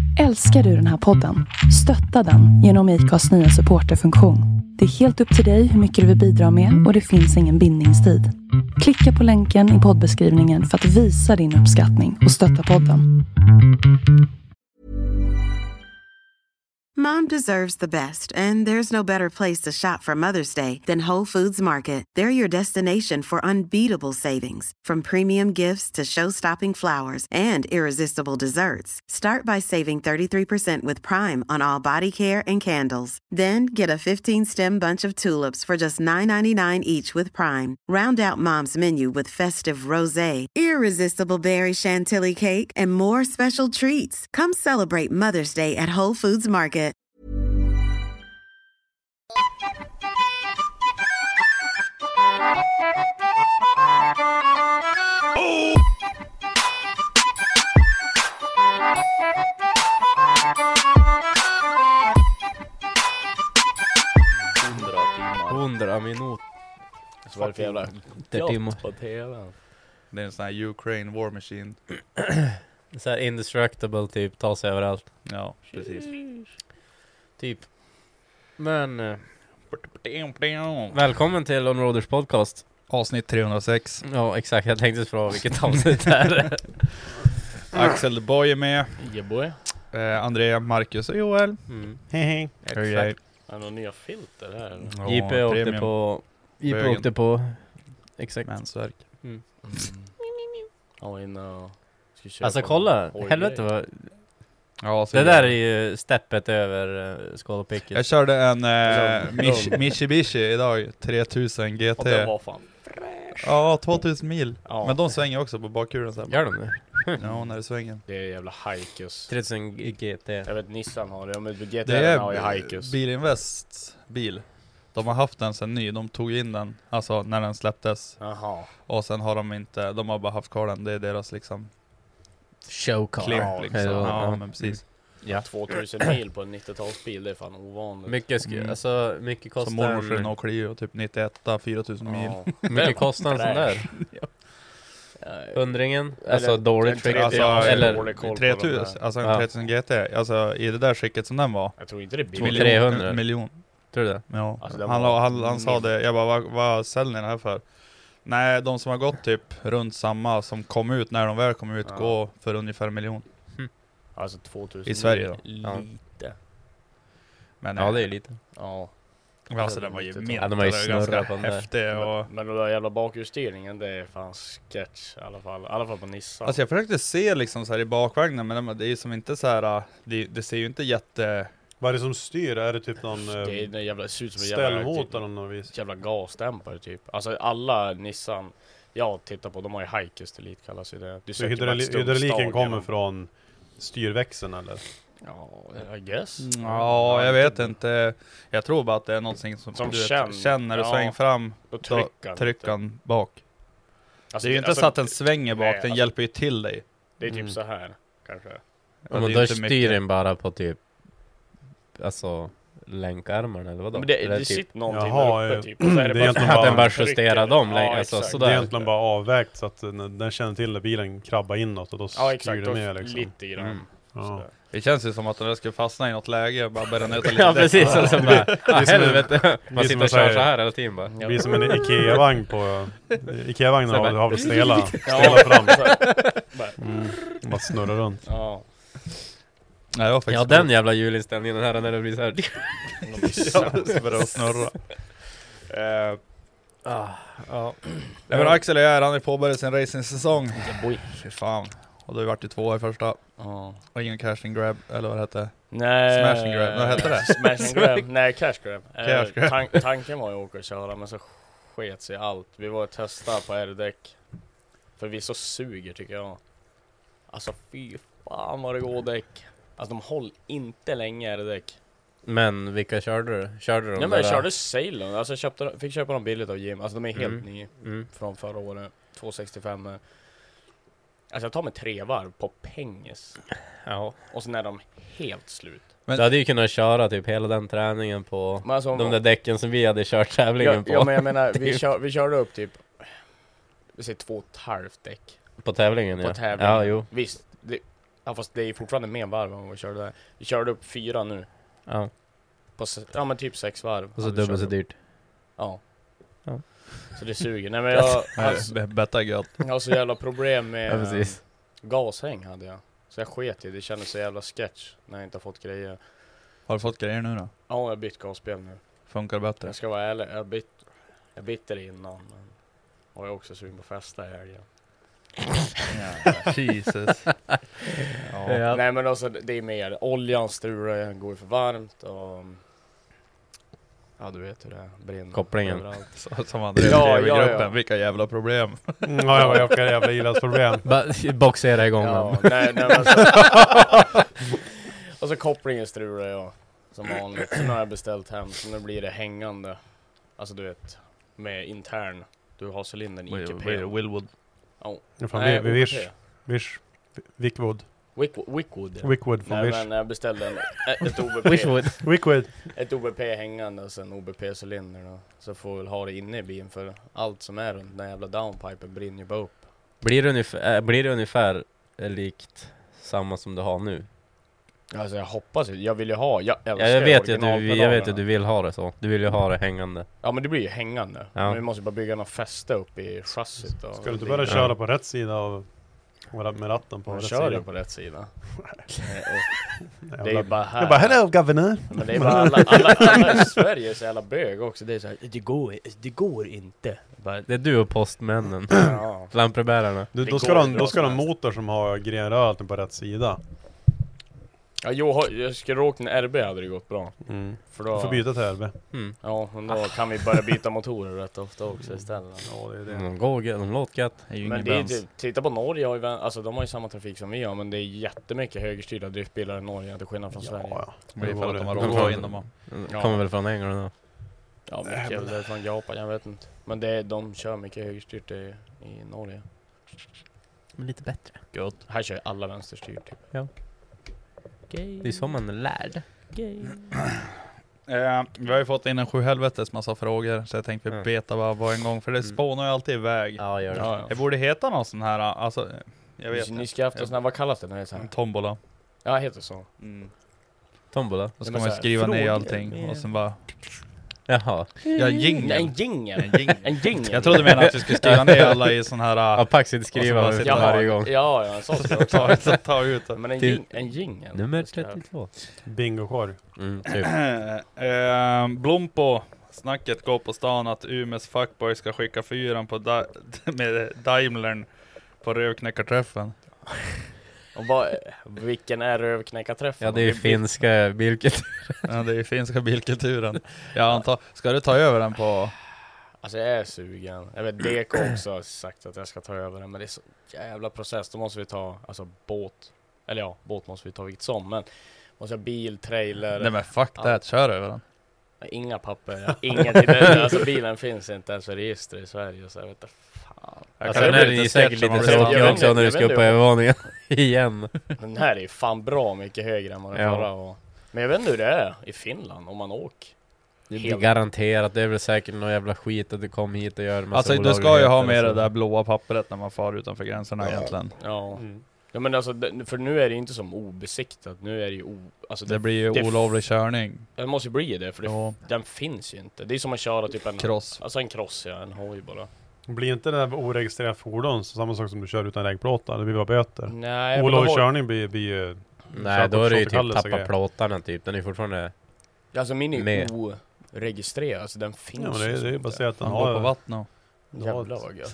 Älskar du den här podden? Stötta den genom IKAs nya supporterfunktion. Det är helt upp till dig hur mycket du vill bidra med och det finns ingen bindningstid. Klicka på länken i poddbeskrivningen för att visa din uppskattning och stötta podden. Mom deserves the best, and there's no better place to shop for Mother's Day than Whole Foods Market. They're your destination for unbeatable savings, from premium gifts to show-stopping flowers and irresistible desserts. Start by saving 33% with Prime on all body care and candles. Then get a 15-stem bunch of tulips for just $9.99 each with Prime. Round out Mom's menu with festive rosé, irresistible berry chantilly cake, and more special treats. Come celebrate Mother's Day at Whole Foods Market. Hundra minuter. Så var det för jävla gott på tv. Det är en sån här Ukraine War Machine. Så här indestructible typ, ta sig överallt. Ja, precis. Typ. Men välkommen till On Roaders podcast. Avsnitt 306. Ja, exakt. Jag tänkte fråga vilket avsnitt det är. Axel Boy är med. Jeboy. Andrea, Marcus och Joel. Hej. Exakt. Är det några nya filter här? Ja, JP åkte premium. på... JP Bögen. åkte på... Exakt. Mänsverk. Ja, innan... Ska Alltså kolla, helvete vad... Ja, så Det där är ju steppet över Skål och Pickles. Jag körde en Mitsubishi idag, 3000 GT. Och det var fan... Ja, 2000 mil. Ja. Men de svänger också på bakkuren så här. Gör de det? Ja, när det svänger. Det är jävla Haikus. 3000 GT. Jag vet Nissan har det, ja, men GT Det har ju är Haikus. Bilinvests bil. De har haft den sen ny. De tog in den, alltså när den släpptes. Jaha. Och sen har de inte, de har bara haft kvar den. Det är deras liksom Showcar. clear liksom. Ja, men precis. Ja. 2000 mil på en 90-talsbil, det är fan ovanligt. Mycket Som kostar mormors en... Renault Clio, typ 91, 4000 mil. Ja. Mycket kostar en sån där. Hundringen, alltså Eller- dåligt skick. Alltså, eller eller koll på 3000, de där. alltså en Ja. 3000 GT, alltså i det där skicket som den var. Jag tror inte det är Två- billigt. 300. Miljon. Tror du det? Ja. Alltså, den han, var han sa det, jag bara, vad säljer ni det här för? Nej, de som har gått typ runt samma som kom ut, när de väl kom ut, Ja. går för ungefär 1 miljon. Alltså 2000 I Sverige då. Lite. Men Ja, det är lite. Ja. alltså den var ju Ja, de var ju ganska snurrat på den där. häftig och... Men den där jävla bakhjulsstyrningen, det är fan sketch i alla fall. I alla fall på Nissan. Alltså jag försökte se liksom så här i bakvagnen, men det är ju som inte så här, det ser ju inte jätte... Vad är det som styr? Är det typ någon det är en jävla, ser ut som en jävla, ställmotor av något vis? jävla gasdämpare typ. Alltså alla Nissan jag tittar på, de har ju Haikus Elite kallas ju det. Du Så söker bara ett hydrauliken stumpstag kommer genom- från styrväxeln eller? Ja, I guess. Ja, jag vet inte. Jag tror bara att det är någonting som Som du vet, känner. känner när du Ja. svänger fram, Då då trycker trycker han. han bak. Alltså, Det är ju inte alltså, så att den svänger bak, nej, den alltså- hjälper ju till dig. Det är typ så här kanske. Ja, Men det är då inte styr mycket. den bara på typ... Alltså... Länkarmarna eller vadå? Men det Eller det typ, sitter någonting Jaha, där uppe typ. Och så är det är egentligen så att den bara trycker. justerar dem Ja, alltså, exakt. sådär. Det är egentligen bara avvägt så att den känner till att bilen krabbar inåt och då Ja styr exakt, det då med liksom. lite grann. Mm. Ja. Sådär. Det känns ju som att den där ska fastna i något läge och bara börja nöta lite Ja, däck. precis. Och så bara... Ah, som en- helvete. Man som sitter en och så kör här- så här hela tiden bara. Det blir som en Ikea-vagn på... Ikea-vagnen Så bara- har väl stela Ja, fram. bara- Bara snurrar runt. Ja. Nej, det var faktiskt Ja, den jävla hjulinställningen här när det blir så här. De blir sämst. Ja, börjar snurra. Ja. Nej, men Axel är här, han är påbörjat sin racing-säsong. Boy. Fy fan. Och du har varit i 2 i första. Ja. Och ingen cash and grab, eller vad det hette. Nej. Smash and grab, vad hette det? Smash and grab. Nej, cash grab. Cash grab. Tanken var ju att åka och köra, men så sket sig allt. Vi var och testade på R-däck. För vi så suger tycker jag. Alltså fy fan vad det går däck. Alltså de håller inte länge R-däck. Men vilka körde du? Körde de Nej men jag där? körde Ceylon. Alltså jag fick köpa dem billigt av Jim. Alltså de är helt nya. Mm. Från förra året. 265. Alltså jag tar mig 3 varv på penges. Ja. Och sen är de helt slut. Men- Du hade ju kunnat köra typ hela den träningen på Men alltså, de där däcken som vi hade kört tävlingen på. Ja men jag menar, Typ. vi körde upp typ, vi säger 2,5 däck På tävlingen, på ja. tävlingen. Ja, jo. Visst, Ja, fast det är fortfarande mer varv än vad vi körde där. Vi körde upp 4 nu. Ja. Ja, men typ 6 varv. Och så dubbelt så dyrt. Ja. Ja. Så det suger. Nej, men jag Betta är gött. har så jävla problem med Ja, precis. gashäng hade jag. Så jag sket i det. kändes så jävla sketch när jag inte har fått grejer. Har du fått grejer nu då? Ja, jag har bytt gasspel nu. Funkar det bättre? Jag ska vara ärlig. Jag bytte det innan. Men och jag är också sugen på festa i helgen. Ja, Jesus. Ja. Nej, men alltså det är mer. Oljan strular, går för varmt och... Ja, du vet hur det är. Brinner. Kopplingen. överallt. Som han drev Ja, i ja, gruppen. ja. Vilka jävla problem. Ja, jag har jävla ilandsproblem. Boxera igång Ja, den. nej, men så... Och så kopplingen strular jag som vanligt. Så nu har jag beställt hem, så nu blir det hängande. Alltså du vet, med intern. Du har cylindern i IKP. Willwood. Ja, fan, Wickwood. Wickwood. Från Nej, Wish. men jag beställde ett OBP. Wickwood. Ett OBP hängande och sen OBP-cylinder då. Så får vi väl ha det inne i bilen för allt som är runt den jävla downpipen brinner ju bara upp. Blir det ungefär likt samma som du har nu? Alltså jag hoppas ju, jag vill ju ha, jag Ja, jag vet ju att du vill ha det så. Du vill ju ha det hängande. Ja, men det blir ju hängande. Ja. Men vi måste bara bygga något fäste upp i chassit. Ska du inte börja köra på rätt sida av med ratten på Man rätt kör ju sida? på rätt sida. Det är ju Jävla- bara här. Jag bara, hello governor! Men det är bara alla i Sverige är så jävla bög också. Det är så här, det går inte. Bara, Det är du och postmännen. ja. Lantbrevbärarna. Du, Det då ska går du hur då bra ska du ha som en helst. motor som har grenröret på rätt sida. Ja, jag skulle åka en RB hade det gått bra. För Du då, får byta till RB. Mm. ja, men då kan vi börja byta motorer rätt ofta också istället. Ja, det är det. De låter gött. Det är ju Men ingen det är bens. typ, titta på Norge, har ju, alltså de har ju samma trafik som vi har, men det är jättemycket högerstyrda driftbilar i Norge till skillnad från Sverige. Ja, Det är för att de har det råd var att det. in dem. Ja. Kommer väl från England då. Ja, mycket är väl från Japan, jag vet inte. Men de kör mycket högerstyrt i Norge. Men lite bättre. Gott. Här kör ju alla vänsterstyrt typ. Ja. Det är som man är lärd. Vi har ju fått in en 7 helvetes massa frågor, så jag tänkte vi beta bara på en gång, för det spånar ju alltid iväg. Ja, gör det. Ja, Det borde heta någon sån här, alltså, jag vet Ni ska haft en sån här, vad kallas det när det är så här? en tombola. Ja, heter så. Tombola. Då Ja, ska men man ju så här, skriva ner frågor allting med- och sen bara... Jaha. Ja, jingel. En jingel. En jingel. En jingel. Jag trodde du menade att vi skulle skriva ner alla i sån här... Ja, Pax inte skriva Och så bara efter varje gång. Ja, en sån ska jag också ha. ta ut det. Men Till- en jingel. Nummer ska jag- 32. Bingo-korg. Typ. Blompo. Snacket går på stan att Umeås fuckboy ska skicka fyran på med Daimlern på rövknäckarträffen. Och vilken är rövknäckarträffen? Ja, det är ju finska bilket. Ja, det är finska bilkulturen. Jag antar, ska du ta över den på... Alltså jag är sugen. Jag vet DK också har sagt att jag ska ta över den, men det är så jävla process. Då måste vi ta, alltså båt. Eller ja, båt måste vi ta vilket som, men måste ha bil, trailer. Nej men fuck that, kör över den. Inga papper, ingenting. Alltså bilen finns inte ens för register i Sverige, så jag vet inte fan. Alltså kan den här bli är ju lite säkert sketch om lite man tråkig vet- också jag när du vet ska upp inte på hur- övervåningen. Igen. Den här är ju fan bra mycket högre än vad den Ja. förra var. Men jag vet inte hur det är i Finland om man åker. Det är Helt- garanterat, det är väl säkert någon jävla skit att du kommer hit och gör massa Alltså du ska ju ha med olagligheter det och så. där blåa pappret när man far utanför gränserna egentligen. Ja. Ja, men alltså, för nu är det inte som obesiktat. Nu är det ju alltså Det blir ju det- olovlig körning. Det måste ju bli det, för Ja. den finns ju inte. Det är som att köra typ en Cross. Alltså en cross, ja, en hoj bara. Blir inte det där oregistrerat fordon så samma sak som du kör utan vägplåtar? Det blir bara böter. Nej, men Olovlig då har- körning blir ju... Nej, då är det ju typ körkortskallelse och tappa grejer. plåtarna typ. Den är fortfarande... Alltså min är med. oregistrerad, alltså den finns Ja, men det är som ju inte. baserat att Han den går på har... vattnet. Jävlar vad gött.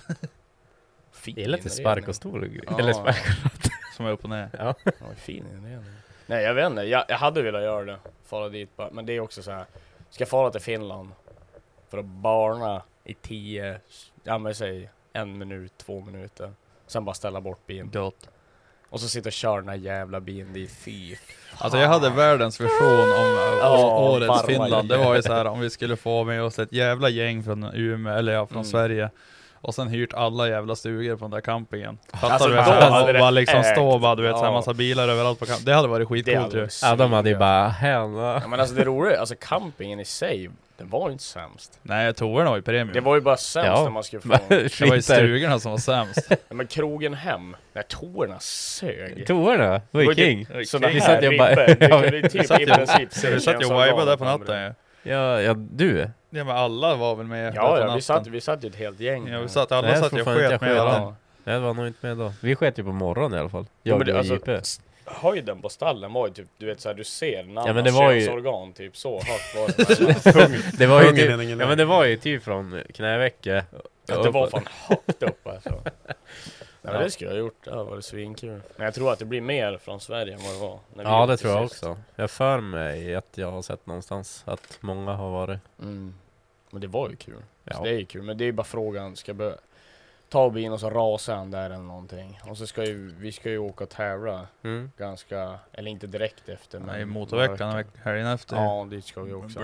Fin Det är lite inredning. spark och stol och grejer. Ja. Eller spark. Som är upp och ner. Ja. Ja, fin inredning. Nej, jag vet inte. Jag hade velat göra det. Fara dit bara. Men det är också så här. Ska jag fara till Finland för att barna i 10, ja men säg 1 minut, 2 minuter. Sen bara ställa bort bilen. Gott. Och så sitta och köra den här jävla bilen dit. Fy. Alltså jag hade världens vision om Ja, årets varma Finland. Det grejer. var ju så här om vi skulle få med oss ett jävla gäng från Umeå, eller ja, från Mm. Sverige. Och sen hyrt alla jävla stugor på den där campingen. Fattar Alltså, du? då Så här, hade och det bara liksom stå och bara, du vet, ägt. så här Ja. massa bilar överallt på campingen. Det hade varit Det skitcoolt hade ju. varit Ja, de hade ju svinga. bara hända. Ja, men alltså det roliga, alltså campingen i sig, Den var ju inte sämst. Nej, toorna var ju premium. Det var ju bara sämst när man skulle få. Det var ju stugorna som var sämst. Men krogen hem, när toorna sög. Toorna? Var ju king. Sådana Vi här satt ju bara- ribbor, det Ja, kunde ju typ i princip se Vi satt ju och vibade där på natten ju. Ja, du. Ja, men alla var väl med där på Ja, natten. vi satt ju ett helt gäng. Ja, alla Nej, satt ju för och fan sket inte med jag alla. sket. Jag var nog inte med då. Vi sket ju på morgonen i alla fall. Ja, Jag men det, och alltså, JP. höjden på stallen var ju typ, du vet såhär, du ser en annan men det var ju- könsorgan typ så högt var det. Det var ju Ungen typ, är ingen ja men det var ju typ från knävecket. Att det var fan högt upp alltså. Nej, men det skulle jag ha gjort, det var det svinkul. Men jag tror att det blir mer från Sverige än vad det var när vi Ja, åkte det tror jag sist. också. Jag för mig att jag har sett någonstans att många har varit. Men det var ju kul. Ja. Så det är ju kul, men det är ju bara frågan, ska jag ta bilen och så rasar han där eller någonting. Och så ska vi ska ju åka och tävla ganska, eller inte direkt efter, men Nej, motorveckan helgen efter. Ja, dit ska vi också.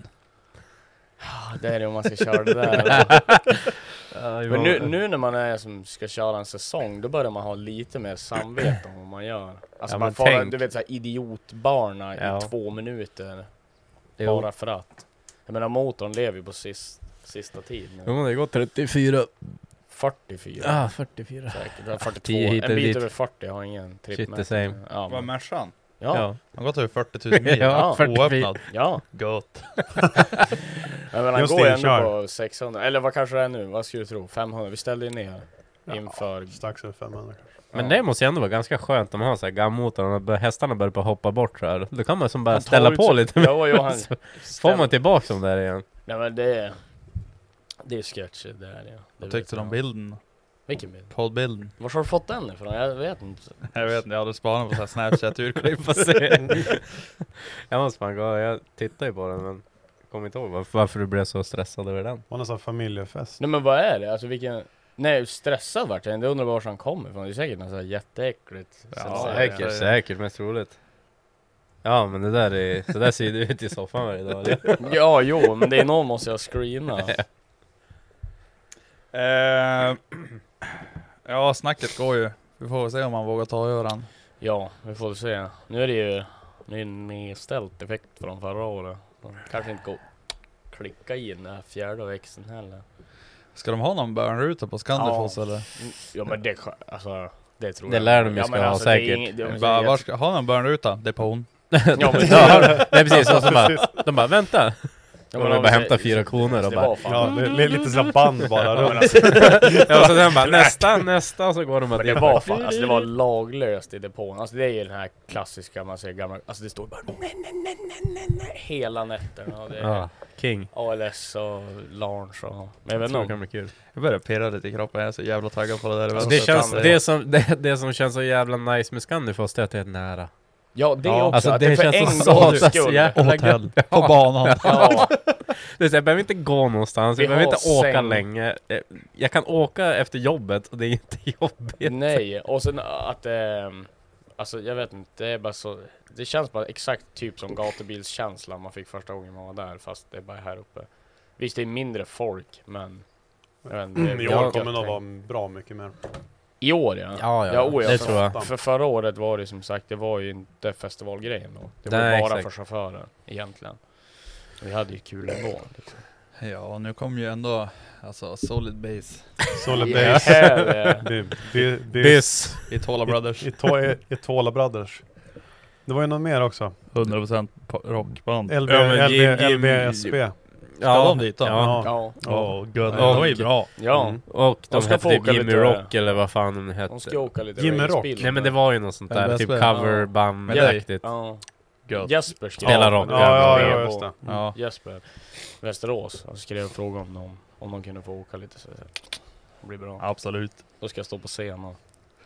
Det är det om man ska köra det där. Men nu när man är som ska köra en säsong, då börjar man ha lite mer samvete om vad man gör. Alltså Ja, man men får, tänk- du vet såhär idiotbarna Ja. i 2 minuter. Jo. Bara för att. Jag menar motorn lever ju på sista tid nu. Jo, det går 34. 44. Ah, 44. Säkert. Det var 42. 10 hit En eller bit dit. över 40 har ingen Shit, trippmätare. the same. Ja, Vad men, Mercan? ja. Ja. Ja. Han har gått över 40 000 mil. Ja, 44. Oöppnad. Ja. Gott. Men han Just går det, ändå kör. på 600. Eller vad kanske det är nu? Vad skulle du tro? 500. Vi ställde ju ner inför. Strax över 500 kanske. Men det måste ju ändå vara ganska skönt om man har så här gammotor och hästarna börjar på hoppa bort så här. Då kan man som bara Han tar ställa ut på sig- lite. Ja, jo, han Så får man tillbaka dem där igen. Nej men det är sketchy där, ja. Vad tyckte du om bilden? Vilken bild? Poddbilden? Var har du fått den ifrån? Jag vet inte. Jag vet inte, jag hade spanat på så här Snapchat-urklipp. Får se. Jag måste fan gå. Jag tittar ju på den men kommer inte ihåg varför du blev så stressad över den. Det var nästan familjefest. Nej men vad är det? Alltså vilken... Nej, stressad vart jag. Det undrar var han kommer ifrån. Det är säkert något så här jätteäckligt. Ja, Säkert, mest roligt. Ja men det där så där ser det ut i soffan varje dag. Ja, jo, men det är någon måste jag screena. Ja, snacket går ju. Vi får väl se om man vågar ta öran. Ja, vi får se. Nu är det ju nedställt effekt från förra året. De kanske inte går klicka in den här fjärde växeln heller. Ska de ha någon burnruta på Scandifoss eller? Ja men det, alltså, det tror Det jag. lär de ju ska men ha alltså, det är säkert. ing- det- Bara, var ska ha någon burnruta? Depån. Ja men Ja, nej precis. Och så bara, de bara vänta. Ja, De men bara om det- hämta 4 kronor och det bara... var fan. Ja, det är lite sådär band bara Ja, men runt. alltså, Ja, och så sen bara nästa och så går de men att det var fan, alltså det var laglöst i depån. Alltså det är ju den här klassiska, man säger gamla, alltså det står bara nej, hela nätterna. Och det är Ja, king. ALS och Larns och... Men jag vet Jag tror det inte kan bli kul. Jag börjar pirra lite i kroppen, jag är så jävla taggad på det där. Alltså, Det, så känns, kan det som känns så jävla nice med Scandifoss är att det är nära. Ja, det Ja, också. alltså att det för känns en så gångs satan skull. jävla hotell gött. på banan. Ja, Det är så, jag behöver inte gå någonstans, Vi jag behöver har inte åka säng. länge. Jag kan åka efter jobbet och det är inte jobbigt. nej. Och sen att alltså jag vet inte, det är bara så. Det känns bara exakt typ som gatubilskänslan man fick första gången man var där, fast det är bara här uppe. Visst det är mindre folk, men jag vet inte, det I är år gött kommer det nog tänk. vara bra mycket mer. I år ja. Ja, det tror jag. För förra året var det som sagt, det var ju inte festivalgrejen då. Det var Nej, bara exakt. för chaufförer egentligen. Vi hade ju kul ändå. Liksom. Ja, nu kom ju ändå alltså solid base. Solid Ja, Base. här är- Byss. I Tola Brothers. I Tola Brothers. Det var ju någon mer också. 100% rockband. LBSB. Ska de dit då? Ja. Ja. Åh, gud. Ja. De är ju bra. Ja. Mm. Och De de ska hette få typ åka Jimmy lite- Rock eller vad fan de hette. De ska åka lite Jimmy Rock. racebil. Nej men det var ju något sånt där, LBSB. typ coverband-aktigt. Ja. Gött. Jesper skrev. Spela rock. Ja, just det. Ja. Jesper Västerås. Han skrev en fråga om de kunde få åka lite så det blir bra. Absolut. Då ska jag stå på scen och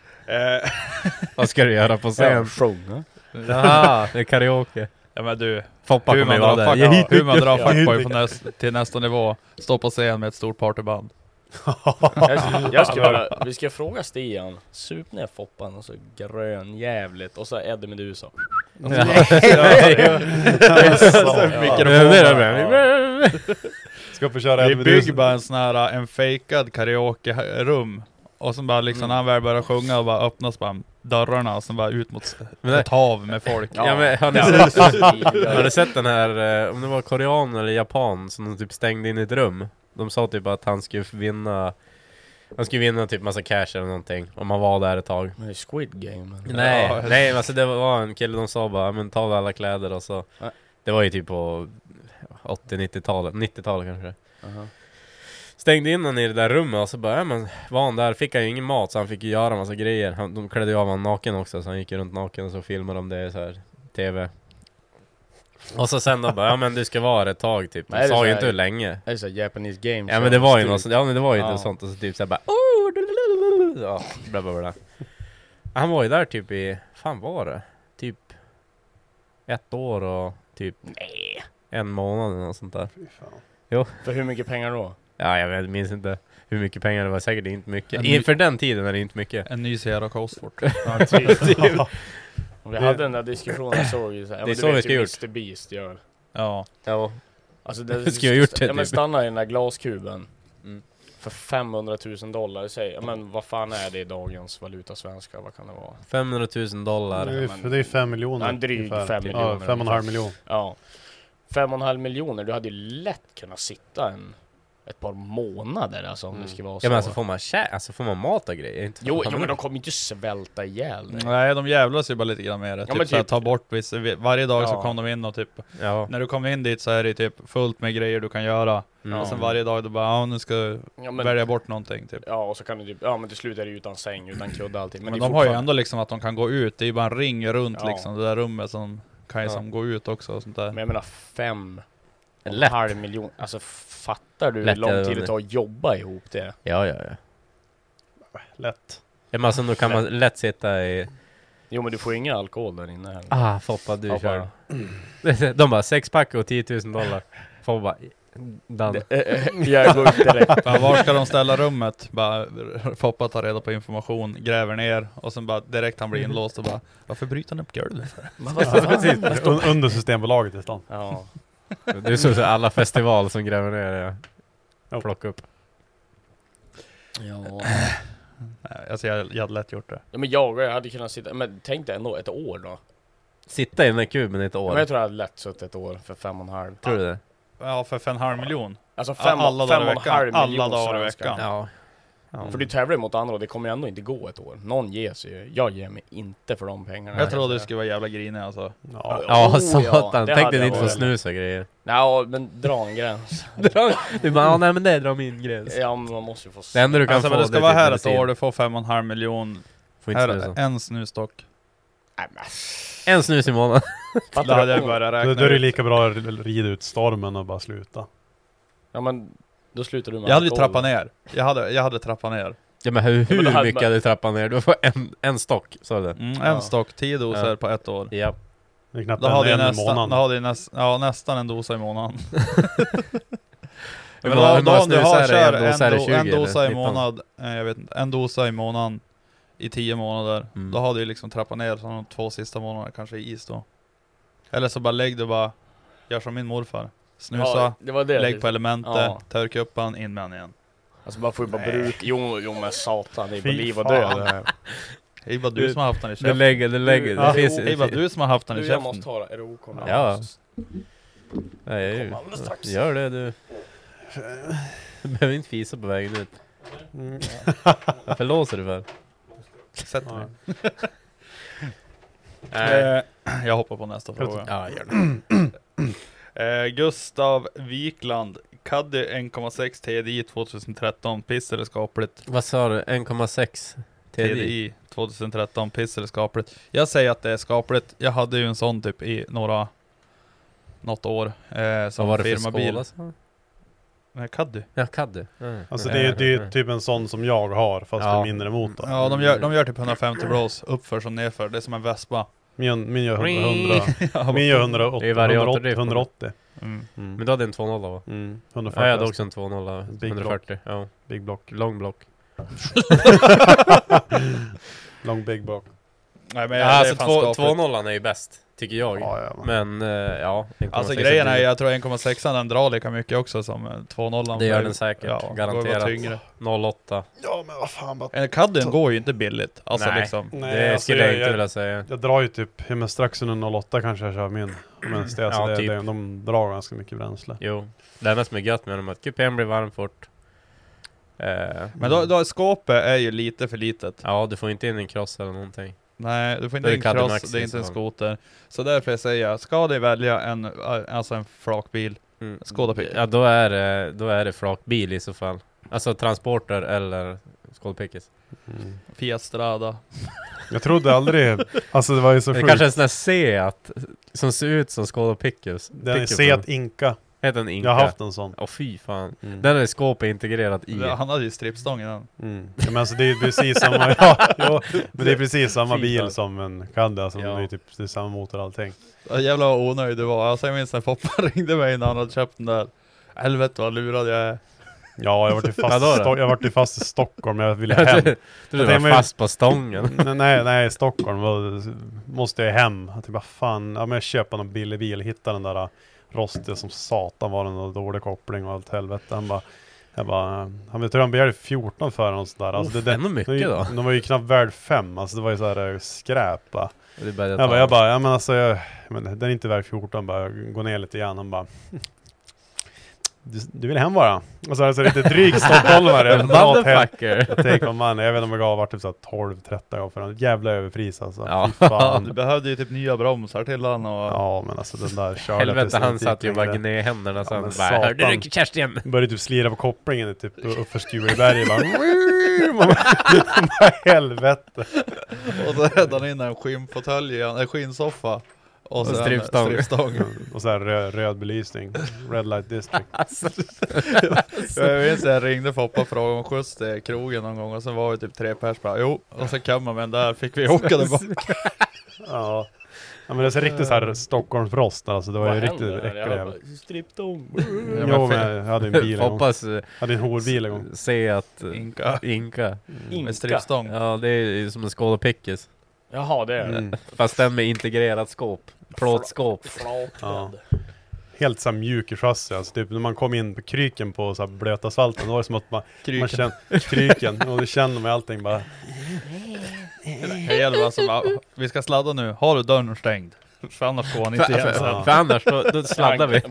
Vad ska du göra på scen? sjunga. Jaha, det är karaoke. Ja men du, Foppa hur kommer man ju vara drar, där. fuck, hur man drar Ja. fuckboy på till nästa nivå. Stå på scen med ett stort partyband. Jag ska bara, vi ska fråga Stian. Sup ner Foppan och så grön jävligt. Och så Eddie Medusa. Ska få köra Vi Elvis. bygger bara en sån här, en fejkad karaoke-rum. Och sen bara liksom när han väl börjar sjunga och bara öppnas bara dörrarna och sen bara ut mot ett hav med folk. Ja, men har ni sett den här, om det var korean eller japan som de typ stängde in i ett rum? De sa typ att han skulle vinna typ massa cash eller någonting om han var där ett tag. Men det är Squid Game. Nej, alltså det var en kille, de sa bara, men ta alla kläder och så. Det var ju typ på 80-90-talet, 90-talet kanske. Stängde in han i det där rummet och så bara, men var han där, fick han ju ingen mat så han fick ju göra massa grejer. De klädde ju av han naken också så han gick runt naken och så filmade de det så här tv. Och så sen då bara, men du ska vara ett tag typ. De sa ju inte hur länge. Det är så Japanese game. Ja men det var ju något, men det var ju inte sånt och så typ så här bara ja, bla bla bla. Han var ju där typ i, fan var det? Typ 1 år och typ 1 månad eller något sånt där. Jo. För hur mycket pengar då? Ja, jag minns inte hur mycket pengar det var, säkert inte mycket. Inför den tiden är det inte mycket. En ny Sierra Cosford. Ja, typ. Vi hade den där diskussionen såg ju så här, det är så vi ska gjort. Mr. Beast gör. Ja. Alltså det ska jag gjort det. Ja, men stanna i den där glaskuben. För $500,000 säger. Men vad fan är det i dagens valuta svenska? Vad kan det vara? $500,000. Det är 5 miljoner. En dryg 5 miljoner. Ja, 5,5 miljoner. Ja. 5,5 miljoner. Du hade ju lätt kunnat sitta ett par månader alltså, om det ska vara så. Ja men alltså får man mat och grejer? Inte jo men de kommer inte svälta ihjäl dig. Nej, de jävlas ju bara lite grann med det. Ja, typ så typ, ta bort varje dag så kom de in och typ när du kommer in dit så är det typ fullt med grejer du kan göra. Och sen varje dag du bara, nu ska välja bort någonting typ. Ja, och så kan du typ, men till slut är det utan säng, utan kudde allting. Men de har ju ändå liksom att de kan gå ut. Det är ju bara en ring runt liksom, det där rummet som kan ju som gå ut också och sånt där. Men jag menar 5,5 miljoner. Alltså fattar du hur lång tid det tar att jobba ihop det? Ja. Lätt. Ja, men alltså då kan man lätt sitta i... Jo men du får ingen alkohol där inne heller. Foppa, du kör. De bara 6-pack och $10,000. Foppa bara... Jag går ut direkt. Var ska de ställa rummet? Bara, Foppa tar reda på information, gräver ner och sen bara direkt han blir inlåst och bara, varför bryter han upp golvet för? Under Systembolaget i stan. Ja. Det är så alla festival som gräver ner plocka upp. Ja. Alltså jag hade lätt gjort det. Ja, men jag hade kunnat sitta, men tänk dig ändå ett år då. Sitta i den här kuben ett år. Men jag tror jag hade lätt suttit ett år för 5,5. Tror du det? Ja, för 5,5 miljoner. Alltså 5,5 miljoner alla dagar i veckan. Ja. För du tävlar mot andra och det kommer ju ändå inte gå ett år. Någon ger sig ju. Jag ger mig inte för de pengarna. Jag trodde det skulle vara jävla grinig alltså. Ja, satan. Tänk dig inte få snus och grejer. Ja, men dra en gräns. Du bara, nej men det drar min gräns. Ja, men man måste ju få det enda du kan alltså, få det ska vara här ett år, du får 5,5 miljoner. Här är en snusstock. En snus i månaden. Då hade jag börjat räkna. Då är det lika bra att rida ut stormen och bara sluta. Ja, men då slutar du med jag hade ju trappat ner. Jag hade trappat ner. Ja, men hur mycket hade du trappat ner? Du får en stock, sa du det? En stock, 10 doser på ett år. Ja. Det är knappt då hade en i månaden. Då hade jag nästan en dosa i månaden. Hur många snusar är det? En dosa i månad, jag vet inte, en dosa i månaden i 10 månader. Då hade jag liksom trappat ner så de 2 sista månaderna kanske i is då. Eller så bara lägg du bara, gör som min morfar. Snusa, det var det, lägg på elementet, törka upp han, in med han igen. Alltså bara får ju bara bruk. Jo men satan, det är på liv och död. Det är bara du som har haft den i käften. Det lägger. Det finns det är bara du som har haft den i käften. Jag måste ta det, är du okommen? Ja. Gör det du. Du behöver inte fisa på vägen ut. Varför låser du för? Sätt mig. Jag hoppar på nästa fråga. Ja, gör det. Gustav Wikland, Caddy 1,6 TDI 2013, piss eller skapligt? Vad sa du? 1,6 TDI 2013, piss eller skapligt? Jag säger att det är skapligt. Jag hade ju en sån typ i något år som var det firmabil. För skål, Nej, Caddy. Ja, Caddy. Alltså det är typ en sån som jag har, fast det är mindre motor. Ja, de gör typ 150 blås uppför som nerför. Det är som en Vespa. Min gör 100. Min gör 180. Men då hade en 2.0 va? 140. Ja, jag hade också en 2.0. 140. Ja. Big block. Long block. Long big block. Nej, men alltså 2.0 är ju bäst. tycker jag. Ja. Men ja, alltså grejen är, jag tror 1,6 den drar lika mycket också som 2,0. Det gör den säkert, garanterat. 0,8. Ja, men vad fan. En Cadden går ju inte billigt. Alltså nej, liksom. Nej, det skulle jag inte vilja säga. Jag drar ju typ, men strax under 0,8 kanske jag kör min. Men typ. De drar ganska mycket bränsle. Jo, det enda som är gött med dem är att kupén blir varm fort. Men då skåpet är ju lite för litet. Ja, du får inte in en cross eller någonting. Nej, du får inte in en cross, det är inte en skoter. Så därför jag säger, ska du välja en flakbil, Skoda Pick? Ja, då är det flakbil i så fall. Alltså transporter eller Skoda Pickes. Fiat Strada. Jag trodde aldrig, alltså det var ju så sjukt. Kanske en sån här Seat som ser ut som Skoda Pickes. Det är en Seat Inka. Heter en Inka. Jag har haft en sån. Fy fan. Den är skåpet integrerat i. Ja, han hade ju strippstången den. Ja, men alltså det är precis samma men det är precis samma bil som en Caddy, alltså det är typ det är samma motor och allting. Jävlar vad onöjd du var. Alltså jag minns när Poppa ringde mig när han hade köpt den där. Helvete vad lurad jag är. Ja, jag var ju fast i Stockholm, jag ville hem. Du var fast på stången. nej, Stockholm måste jag hem. Jag tänkte bara fan, men jag köper någon billig bil, hitta den där rostiga som satan, var den och dålig koppling och allt helvete. Han tror han begärde 14 för den och sådär. Alltså det är mycket då. De var ju knappt värd 5, alltså det var ju så här skräp. Jag bara, men den är inte värd 14, bara gå ner lite grann. Han bara, du vill hem bara. Och så är det lite dryg stockholmare. Motherfucker. Jag vet inte om jag gav typ 12-13 för en jävla överpris alltså. Ja. Fan. Du behövde ju typ nya bromsar till han och... Ja, men alltså den där körde. Helvete, han satt ju bara gnä händerna sen. Hörde du Kerstin? Började typ slira på kopplingen typ uppför Stureberg. Helvete. Och så hade han in en skinnsoffa. Och så strippstång. Och så här röd belysning. Red light district. Jag vet, jag ringde Foppa och frågade om skjuts till krogen någon gång. Och så var vi typ 3 pers bara, jo. Och så kom man med där, fick vi åka där bak. Ja, men det är så riktigt så här Stockholmsfrost. Alltså det var ju riktigt äckligt. Strippstång. Jo, men jag hade en bil en gång. Hoppas hade en horbil en gång. Se att Inka. Med strippstång. Ja, det är ju som en Skoda Pickes. Jaha, det är det. Fast den med integrerat skåp. Plåtskåp. Ja. Helt så mjuk i chassi. Alltså, typ, när man kom in på kryken på så här blöta asfalten, då var det som att man kände kryken. Och det kände man allting bara. Hej, alltså, bara, vi ska sladda nu. Har du dörren stängd? För annars går han inte igen. För annars då sladdar vi.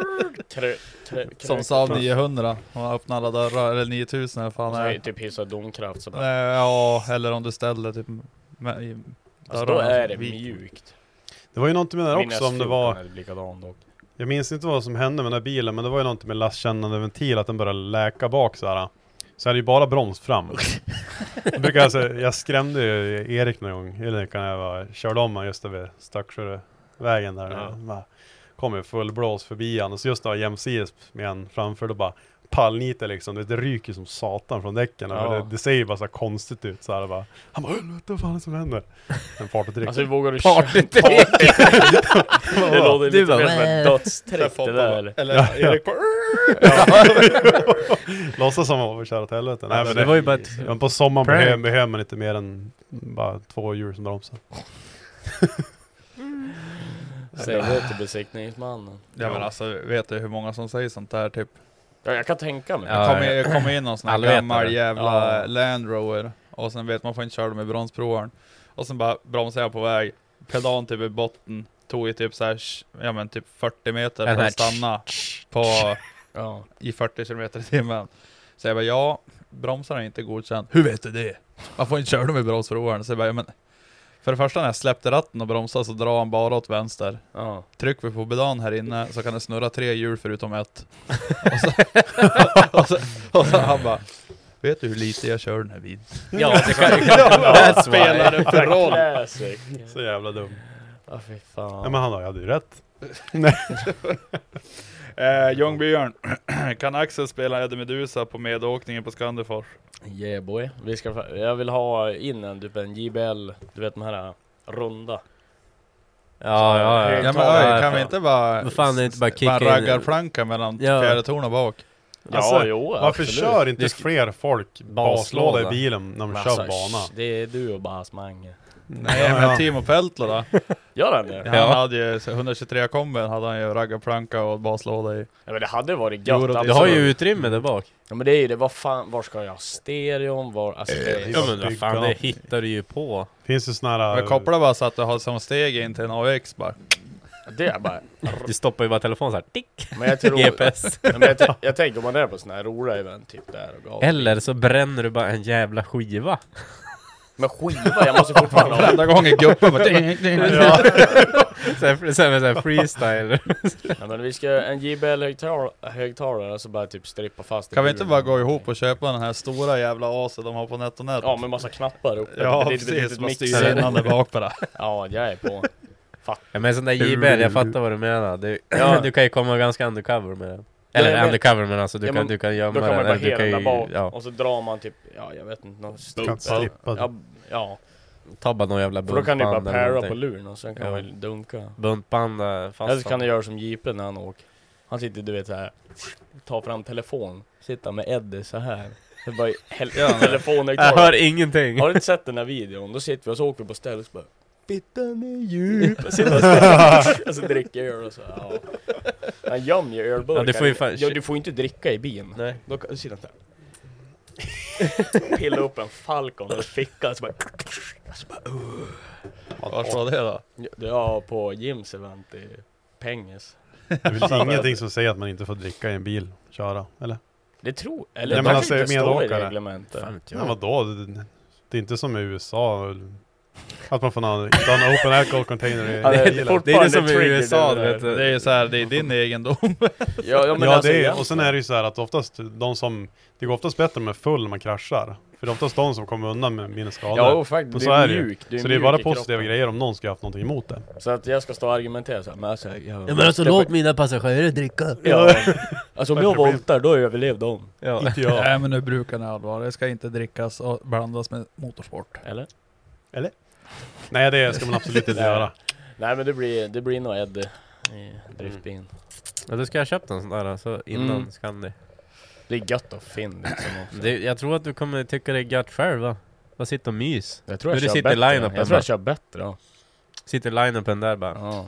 Som Saab 900. Och öppnar alla dörrar. Eller 9000 eller fan. Så är typ hissad domkraft. Så ja, eller om du ställer typ... Alltså då är det mjukt. Det var ju något med den också om det var... Dock. Jag minns inte vad som hände med den här bilen, men det var ju något med lastkännande ventil, att den började läka bak så här. Så är det ju bara broms fram. Jag skrämde ju Erik någon gång. Eller kan jag körde om han just över Stacksjövägen där. Ja. Kom ju full blås förbi han. Och så just då jämsides med en framför, då bara pallniter liksom. Det ryker som satan från däcken. Ja. Det ser ju bara så konstigt ut så här bara. Han bara, vad fan är det som händer? En partytrick. Alltså vågar du partytrick? Det låter lite mer som en dödstrick det där. Eller Erik på... Låtsas som att köra till helvete. Nej, men det var ju bara men på sommaren behöver man inte mer än bara 2 hjul som bromsar. Säg det till besiktningsmannen. Ja, men alltså, vet du hur många som säger sånt där typ? Ja, jag kan tänka mig. Jag kommer in någon sån här gammal jävla Land Rover. Och sen vet man får inte köra med bromsprovaren. Och sen bara bromsar jag på väg. Pedalen typ i botten. Tog ju typ så här, ja men typ 40 meter för att stanna på i 40 km i timmen. Så jag bara, bromsar är inte godkänd. Hur vet du det? Man får inte köra med bromsprovaren. Så jag bara, men för det första när jag släppte ratten och bromsade så drar han bara åt vänster. Trycker vi på pedalen här inne så kan det snurra 3 hjul förutom 1. och så han bara, vet du hur lite jag kör den här bilen? Ja, det kan spelar det för roll. Så jävla dum. Ja, fy fan. Ja, men han hade ju rätt. Ljungbjörn, kan Axel spela Eddie Medusa på medåkningen på Skandefors? Yeah boy, jag vill ha in en JBL, du vet de här runda. Ja, men kan vi inte bara kicka in raggarflanka mellan fjärdetorn och bak? Alltså, varför kör inte fler folk baslåda i bilen när de kör bana? Det är du och Basmange. Nej, men Timo Peltla då. Gör han det? Han hade ju 123 komben, hade han ju raggarplanka och baslåda i. Ja, men det hade varit gött. Du har ju utrymme där bak. Ja, men det är ju det, vad fan, var ska jag ha stereon? Var, alltså det är, ja, men vad fan, det hittar du ju på. Finns det såna här... Men koppla bara så att du har som steg in till en AX bara. Det är bara... Du stoppar ju bara telefonen så här, tick. Men jag tror... GPS. Men jag tänker om man är på såna här roliga event typ där och gav. Eller så bränner du bara en jävla skiva. Men skiva, jag måste fortfarande ha... Varenda gång i guppen bara... Sen freestyle. Ja, men vi ska en JBL-högtalare så bara typ strippa fast. Kan vi inte bara gå ihop och köpa den här stora jävla asen de har på NetOnNet? Ja, med massa knappar uppe. Ja, det är precis. Man styr mixer innan det bak bara. Ja, jag är på. Ja, men sån där JBL, jag fattar vad du menar. Du kan ju komma ganska undercover med det. Eller men, undercover, men alltså du kan gömma den. Då kan man bara hela där bak. Ja. Och så drar man typ, ja jag vet inte, någon strippad. Ja. Ta bara någon jävla buntband. För då kan du bara para på luren och sen kan man dunka. Buntband fast. Eller så kan du göra som Jeepen när han åker. Han sitter, du vet, så här, tar fram telefon, sitter med Eddie så här. Det är bara telefonen kvar. Jag hör ingenting. Har du inte sett den här videon? Då sitter vi och så åker vi på stället och bara fittan är djup. Och så dricker öl och så. Ja. Han gömmer ju ölburkar. Du får ju inte dricka i bilen. Nej. Då sitter han där. Pilla upp en Falcon och ficka så bara. Vart var det då? Ja, på Jims event i Penges. Det är väl ingenting som säger att man inte får dricka i en bil, köra, eller? Det tror, eller nej, det alltså, inte stå i medåkare. reglementet. Ja, vadå? Det är inte som i USA. Att man får en open alcohol container i bilen. Det är det som i USA, vet du. Det är så här, det är din egendom. Ja, men ja, alltså, det är, och sen är det ju så här att oftast det går oftast bättre med full när man kraschar. För det är oftast de som kommer undan med mina skador. Ja, och faktiskt, och så är mjuk. Så det är bara positiva grejer om någon ska ha haft någonting emot det. Så att jag ska stå och argumentera så här, men alltså, låt mina passagerare dricka. Ja. Alltså om jag voltar, då överlevde de. Ja. Inte jag. Nej, men nu brukar ni allvar. Det ska inte drickas och blandas med motorsport. Eller? Nej, det ska man absolut inte göra. Nej, men det blir nog Eddie i driftbilen. Ja, du ska ha köpt en sån där så innan Scandi. Det är gött att finna liksom. Jag tror att du kommer tycka det är gött själv, va? Bara sitta och mys. Jag tror jag kör bättre. Jag kör bättre, ja. Sitter line-upen där bara. Ja.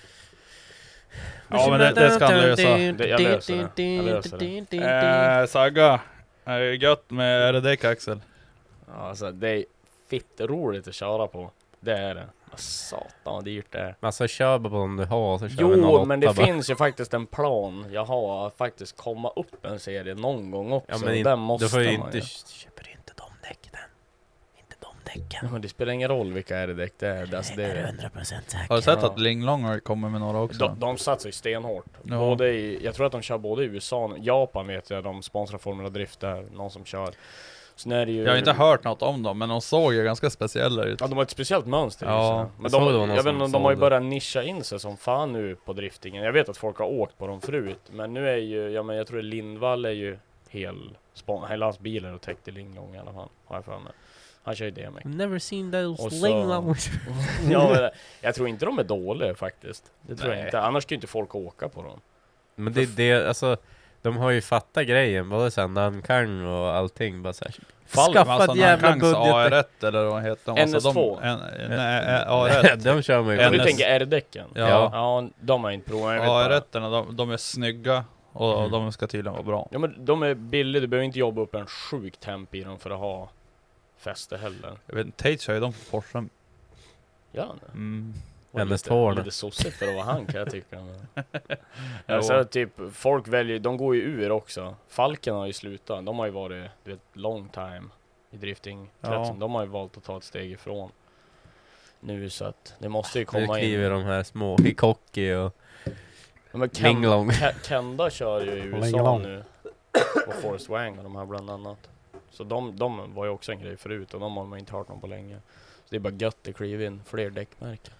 Ja, men det ska han lösa. Jag löser det. Sagga, är det gött med RDK Axel? Ja, alltså det är fitt roligt att köra på. Det är det. Satan vad dyrt det är. Alltså kör bara på om du har, så kör vi 08, jo, men det finns ju faktiskt en plan. Jag har att faktiskt komma upp en serie någon gång också. Ja, men den måste du får ju man inte, ju. Köper inte de däcken. Inte de däcken. Ja, men det spelar ingen roll vilka RD-däck det är. Alltså, det är 100% säker. Har du sett att Linglong har kommit med några också? De satsar ju stenhårt. Ja. Både jag tror att de kör både i USA och Japan, vet jag. De sponsrar Formula Drift där. Någon som kör. Så är det ju... Jag har inte hört något om dem, men de såg ju ganska speciella ut. Ja, de har ett speciellt mönster. Ja, men jag vet inte, de har ju börjat nischa in sig som fan nu på driftingen. Jag vet att folk har åkt på dem förut. Men nu är ju, jag tror Lindvall är ju hela hans bil är täckt i Linglong i alla fall. Har jag för mig. Han kör ju DMX. Never seen those så... Linglong. Ja, jag tror inte de är dåliga faktiskt. Det tror jag inte. Annars kan ju inte folk åka på dem. Men det alltså, de har ju fattat grejen, både sen Nankang och allting, bara såhär. Skaffa ett jävla budget. AR1 eller vad heter de? NS2. AR1. De kör man ju. Du tänker R-däcken? Ja, de har inte provat. AR1-erna, de är snygga och de ska tydligen vara bra. Ja, men de är billiga, du behöver inte jobba upp en sjuk temp i dem för att ha fäste heller. Jag vet inte, Tate kör ju dem på Porsche. Ja, NS2. Lite sossigt för att vara han, kan jag tycka. Alltså typ, folk väljer, de går ju ur också. Falken har ju slutat, de har ju varit, du vet, long time i drifting-kretsen. De har ju valt att ta ett steg ifrån nu, så att det måste ju komma in. Nu skriver de här små Hikoki och Linglong. Kenda kör ju i USA nu på Forest Wang och de här bland annat. Så de var ju också en grej förut och de har man inte hört någon på länge. Så det är bara gött att kliva in fler däckmärken.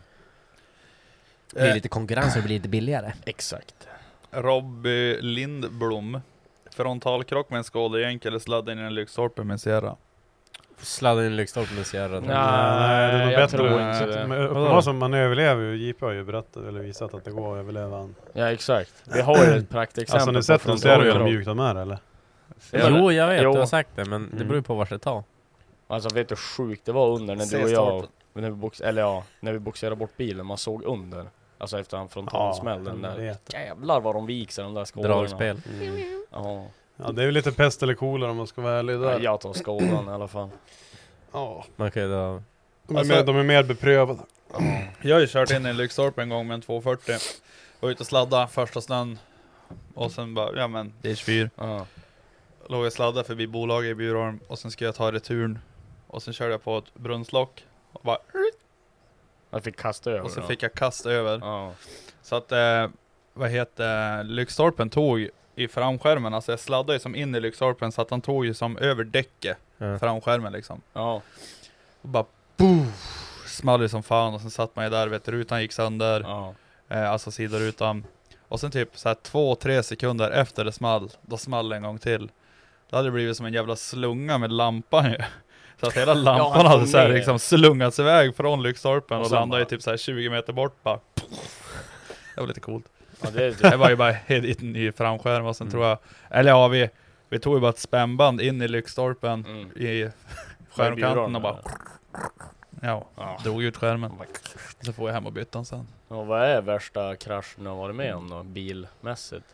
Det blir lite konkurrens och det blir lite billigare. Exakt. Robby Lindblom. Frontalkrock med en skådejänk eller sladda in i en lyktstolpe med Sierra. Sladda in en lyktstolpe med Sierra. Nej, det var jag bättre. tror inte det. Vad som man överlever ju, JP har ju berättat eller visat att det går att överleva. Ja, exakt. Vi har ju ett praktexempel. Alltså ni sett en serie hur mjukt de är, eller? Jo, jag vet, du har sagt det, men det beror ju på vart det tar. Alltså vet du hur sjukt det var under när du och jag Men när vi boxerade bort bilen, man såg under. Alltså efter en frontalsmäll, den där. Jävlar vad de viks de där skålarna. Dragspel. Ja, det är väl lite pest eller kolera om man ska vara ärlig där. Ja, jag tar skådan i alla fall. Ja. Man kan ju då... De är mer beprövade. Jag har ju kört in i Lyckstorp en gång med en 240. Var ute och sladda första snön. Och sen bara, det är 24. Låg jag sladda förbi bolaget i Bjurholm. Och sen ska jag ta return. Och sen körde jag på ett brunnslock. Och bara... Jag fick kasta över. Och så fick jag kasta över. Så att, Lyckstorpen tog i framskärmen. Alltså jag sladdade ju som in i Lyckstorpen. Så att han tog ju som över däcket. Framskärmen liksom. Och bara... small det som fan. Och sen satt man ju där, rutan gick sönder. Alltså sidorutan. Och sen typ så här 2-3 sekunder efter det small, då small en gång till. Då hade det blivit som en jävla slunga med lampan ju. Så att hela lampan hade så här liksom slungats iväg från Lyckstorpen och landade ju typ så här 20 meter bort bara. Det var lite coolt. Ja, det var ju bara i framskärm och sen tror jag, eller ja, vi tog ju bara ett spännband in i Lyckstorpen i skärmkanten och bara drog ut skärmen. Så får jag hem och byta den sen. Och vad är värsta kraschen du har varit med om då, bilmässigt?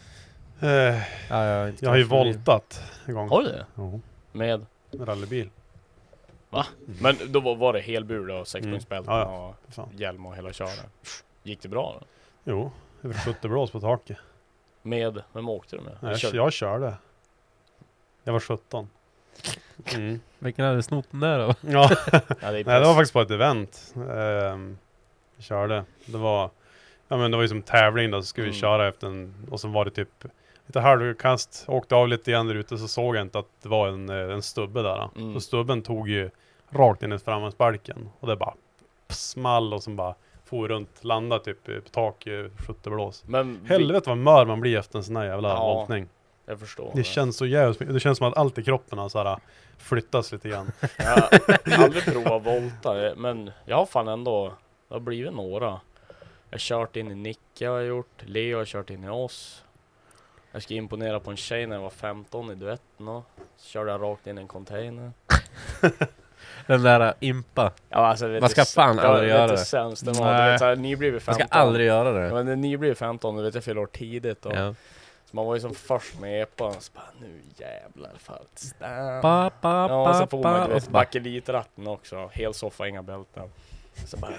Jag har ju voltat en gång. Har du det? Med rallybil. Va? Men då var det helbur då, 6-punktsbälten och hjälm och hela kören. Gick det bra då? Jo, det var 70 blås på taket. Vem åkte du med? Jag körde. Jag var 17. Vilken hade snott den där då? Ja. Nej, det var faktiskt på ett event. Jag körde. Det var ju som tävling då, så skulle vi köra efter och så var det typ lite halvkast, åkte av lite igen där ute, så såg jag inte att det var en stubbe där. Så stubben tog ju rakt in i framhjulsbalken och det bara small och som bara for runt, landa typ på tak 70 blås. Men helvete vad mör man blir efter en sån här jävla voltning. Jag förstår. Det känns så jävligt. Det känns som att allt i kroppen har så här flyttas lite grann. Jag har aldrig provat volta, men jag har fan ändå, det har blivit några. Jag har kört in i Nicke har jag gjort. Leo har kört in i oss. Jag ska imponera på en tjej när jag var 15 i duetten och så körde jag rakt in i en container. Den där impa. Ja, alltså, man ska fan aldrig göra det. Sämst det var. Du vet, såhär, nyblivet 15. Man ska aldrig göra det. Ja, men det är nyblivet 15, du vet jag fyller år tidigt och så man var ju som först med epan så bara, nu jävlar fallt. Ja, så får man ju bakelitratten också. Hel soffa, inga bälten. Så bara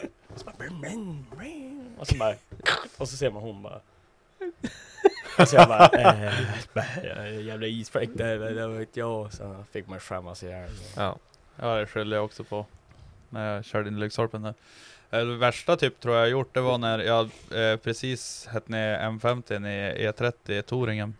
och så ser man hon bara. Så jag bara jävla isfläck där, det vet jag. Så fick man skämmas ihjäl. Ja, det skyllde jag också på när jag körde in i Lyckstorpen där. Det värsta typ tror jag gjort, det var när jag precis hette ner M50 i E30 i Toringen.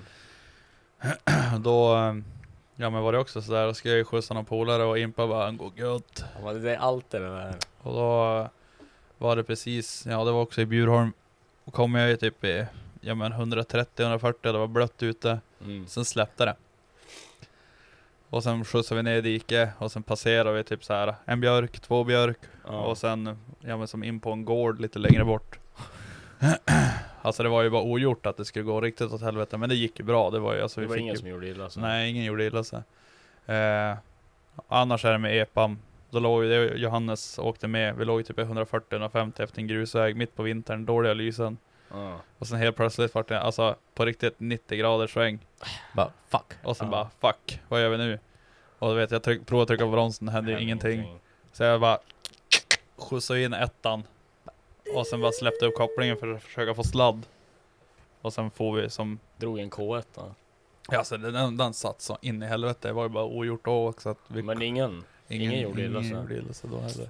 Då men var det också sådär, då ska jag ju skjutsa någon polare och impa bara, gå gött. Ja, det är alltid det där. Och då var det precis, det var också i Bjurholm. Och kom jag ju typ i 130-140, det var blött ute. Sen släppte det. Och sen skjutsade vi ner i diket och sen passerade vi typ så här en björk, 2 björk och sen som in på en gård lite längre bort. Alltså det var ju bara ogjort att det skulle gå riktigt åt helvete, men det gick ju bra. Det var ju alltså, det var ingen som gjorde illa så. Nej, ingen gjorde illa så. Annars är det med EPAM. Då låg ju Johannes åkte med. Vi låg typ 140-150 efter en grusväg mitt på vintern, dåliga lysen. Och sen helt plötsligt var det alltså på riktigt 90 grader sväng. Bara fuck. Och sen bara fuck, vad gör vi nu? Och då vet jag provade att trycka på bromsen, det hände ingenting. Så jag bara skjutsade in ettan. Och sen bara släppte upp kopplingen för att försöka få sladd. Och sen får vi som drog en K1 då. Ja, så den satt så in i helvete. Det var ju bara ogjort då också att vi... Men ingen gjorde illa så då heller.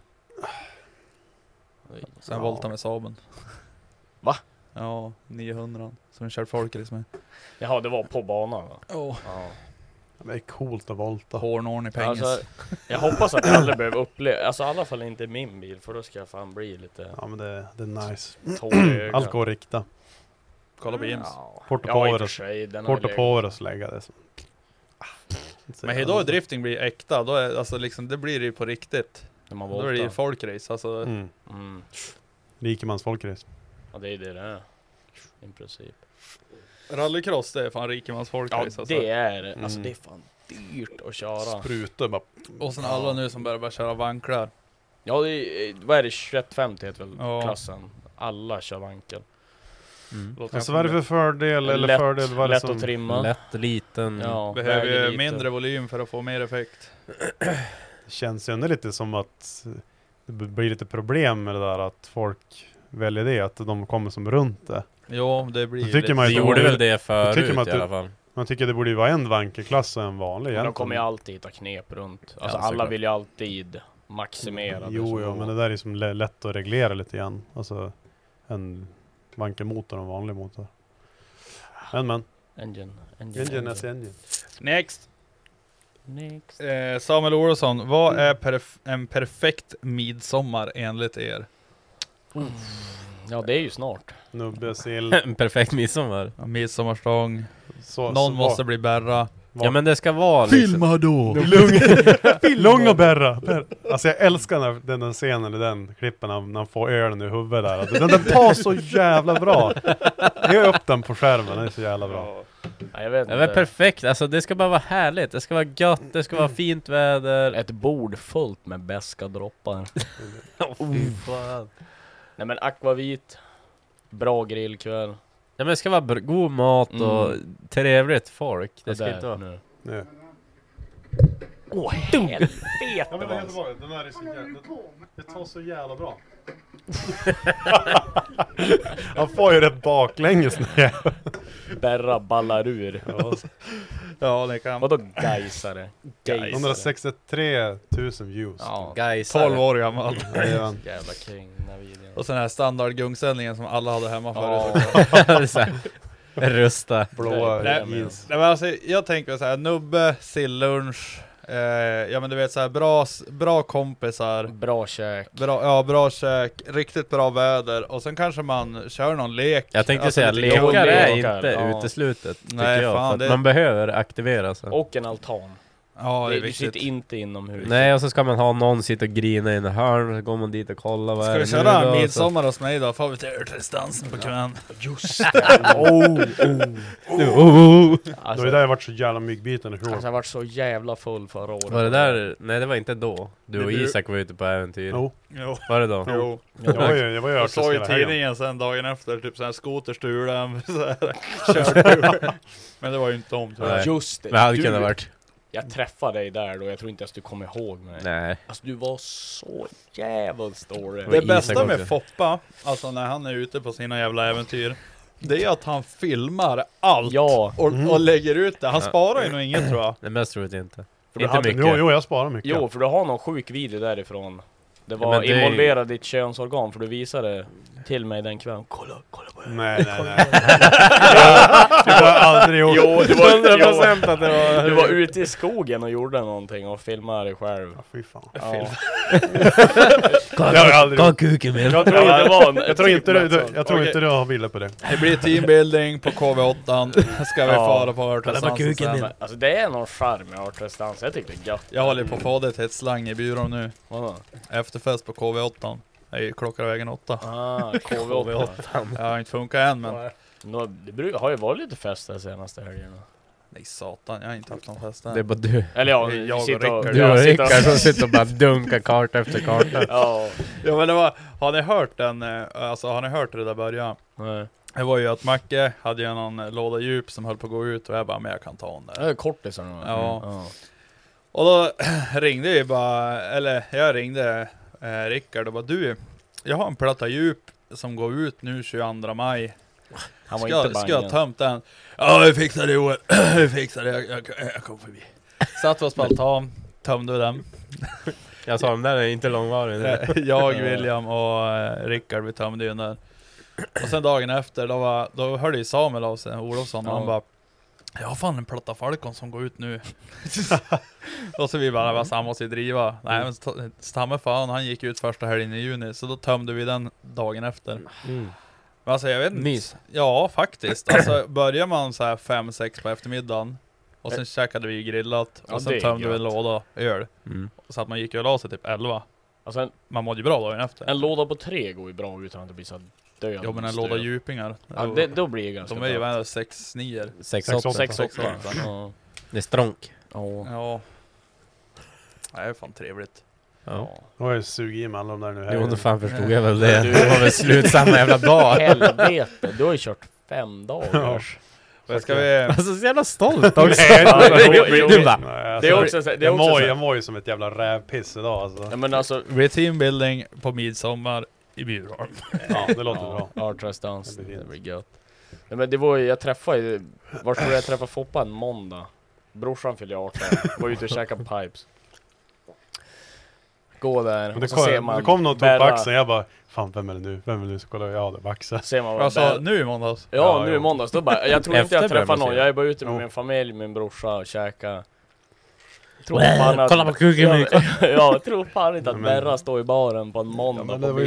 Sen voltade med Saben. Va? Ja, 900 som vi kört folkrace med. Jaha, det var på banan va? Ja. Det är coolt att volta. Hårnorn i pengar. Alltså, jag hoppas att jag aldrig behöver uppleva, alltså i alla fall inte min bil, för då ska jag fan bli lite... Ja, men det är nice. Allt går rikta. Kolla på Jims. Porto Power och slägga det. Men idag drifting blir äkta, då är, alltså liksom, det blir ju på riktigt. Då är det ju folkrace, alltså. Rikemans folkrace. Ja, det är det i princip. Rallycross, det är fan rikemans folkrace. Ja, det är alltså det är fan dyrt att köra. Spruta bara. Och sen alla nu som börjar köra vanklar. Ja, vad är det? 2150 heter väl klassen. Alla kör vankel. Alltså vad är det för fördel? Lätt, fördel? Vad är det lätt som... att trimma. Lätt, liten. Ja, behöver mindre volym för att få mer effekt. Det känns ju ändå lite som att det blir lite problem med det där att folk väljer det, att de kommer som runt det. Ja, det blir lite. Det gjorde väl det förut i alla fall. Man tycker det borde ju vara en vankelklass och en vanlig. Men de kommer ju alltid hitta knep runt. Alltså alla vill ju alltid maximera. Jo, men det där är som lätt att reglera lite grann. Alltså en vankelmotor och en vanlig motor. Men. Engine. Next. Samuel Olsson, vad är en perfekt midsommar enligt er? Ja, det är ju snart. Nubbesill. En perfekt midsommar. Midsommarstång. Någon måste bli bärra. Ja, men det ska vara liksom... Filma då! Lång och bärra. Alltså jag älskar den scenen i den klippen när han får ölen i huvudet där. Den tar så jävla bra. Jag har upp den på skärmen, den är så jävla bra. Ja, jag vet inte. Det är perfekt, alltså det ska bara vara härligt. Det ska vara gött, det ska vara fint väder. Ett bord fullt med beska droppar. Fan. Nej men akvavit. Bra grillkväll. Ja, men det ska vara god mat och trevligt folk. Det ska inte vara... Nej. Helvete! Den här är så jävla... Det tar så jävla bra. Han får ju rätt baklänges när Berra ballar ur. Ja, det kan. Vadå gaisare? 163 000 views. Ja, gaisare. 12 år gammal. jävla king den här videon. Och sen här standard gungställningen som alla hade hemma förut. Rusta. Blåa. Nej, men alltså, jag tänker så här, nubbe, sillunch. Ja men du vet så här, bra kompisar, bra käk, bra käk, riktigt bra väder och sen kanske man kör någon lek. Jag tänkte säga lekar är inte uteslutet. Nej, jag, fan, man behöver aktivera sig. Och en altan. Ja, det är viktigt. Du sitter inte inomhus. Nej, och så ska man ha någon sitta och grina i en hörn, så går man dit och kollar vad ska vi köra midsommar hos mig då? Får vi till örtdistansen på kvällen. Just det. Alltså, det där har varit så jävla myggbiten. Alltså, jag har varit så jävla full förra året. Var det där? Nej, det var inte då. Du och Isak var ute på äventyr. Jo. Var det då? Jo. Jag var ju såg i tidningen sen dagen efter, typ såhär skoterstulen. Körde. Men det var ju inte om. Just det. Men hade kunnat varit. Jag träffade dig där då, jag tror inte att du kommer ihåg mig. Nej. Alltså du var så jävla stor. Det bästa med Foppa, alltså när han är ute på sina jävla äventyr, det är att han filmar allt och lägger ut det. Han sparar ju nog inget, tror jag. Det mest tror jag inte. För inte mycket. Jo, jag sparar mycket. Jo, för du har någon sjuk video därifrån. Det var involverat ditt könsorgan, för du visade till mig den kvällen. Kolla på det. Nej. Det var aldrig gjort. Jo, det var 100% att det var... Du var ute i skogen och gjorde någonting och filmade dig själv. Ja, fy fan. Ja. Kan kuken med. Jag tror inte du har bilder på det. Det blir teambuilding på KV8. Ska vi fara på örtdistans. Alltså det är någon charm med örtdistans. Jag tycker det är gött. Jag håller på att få det till ett slang i byrån nu. Vadå? Efterfest på KV8. I Klockarvägen 8. KV8. Jag har inte funkat än, men det har ju varit lite fest där senaste helgen. nej satan, jag har inte haft någon fest än. Det är bara du. Eller jag och Rickard. Du och Rickard som sitter och bara dunkar karta efter karta. Ja, men det var, har ni hört den, alltså har ni hört det där början? Nej. Det var ju att Macke hade ju någon låda djup som höll på att gå ut och jag bara, men jag kan ta den där. Det är kortisar nu. Ja. Och då ringde jag ringde Rickard och bara, du, jag har en platta djup som går ut nu 22 maj. Han var ska jag tömt den? Ja, vi fixar det i år. Vi fixar det, jag kom förbi. Satt oss på altan, tömde den. Jag sa, den där är inte långvarig. Jag, William och Rickard, vi tömde ju den där. Och sen dagen efter, då hörde ju Samuel av sig, Olofsson, och han bara, jag har fan en platta Falcon som går ut nu. Och så vi bara, han måste ju driva. Nej, men stamme fan, han gick ut första helgen i juni, så då tömde vi den dagen efter. Men alltså jag vet inte. Mys. Ja, faktiskt. Alltså börjar man så här 5-6 på eftermiddagen och sen käkade vi grillat och sen tömde vi en låda öl. Så att man gick och la sig typ 11. Alltså man mådde ju bra dagen efter. En låda på 3 går ju bra utan att det blir så död. Jo, men en låda djupingar. Ja, då blir det ganska bra. De är ju 6-9. 6-8. Ja. Det är stronk. Ja. Det är fan trevligt. Jag har ju sugit i mig alla de där nu här. Jo, då fan förstod jag väl det. Du var väl slut samma jävla dag. Helvete, du har ju kört 5 dagar. Ska vi... Alltså så jävla stolt också. Jag mår ju som ett jävla rävpiss idag alltså. Ja, men alltså teambuilding på midsommar i Bjurholm. Ja, det låter bra. Artrestans, det blir gött. Ja, men det var ju, jag träffade var skulle jag träffa Foppa en måndag. Brorsan fyllde 18, var ute och käkade pipes. Gå där, och så ser man. Det kom någon tog baxen, jag bara, fan vem är det nu? Vem är det nu? Så kollar jag, det är baxen. Ser man alltså nu i måndags? Ja, nu i måndags. Då bara, jag tror inte jag träffar någon. Jag är bara ute med min familj, min brorsa och käka. Kolla på kuken. Jag tror fan inte att Berra står i baren på en måndag.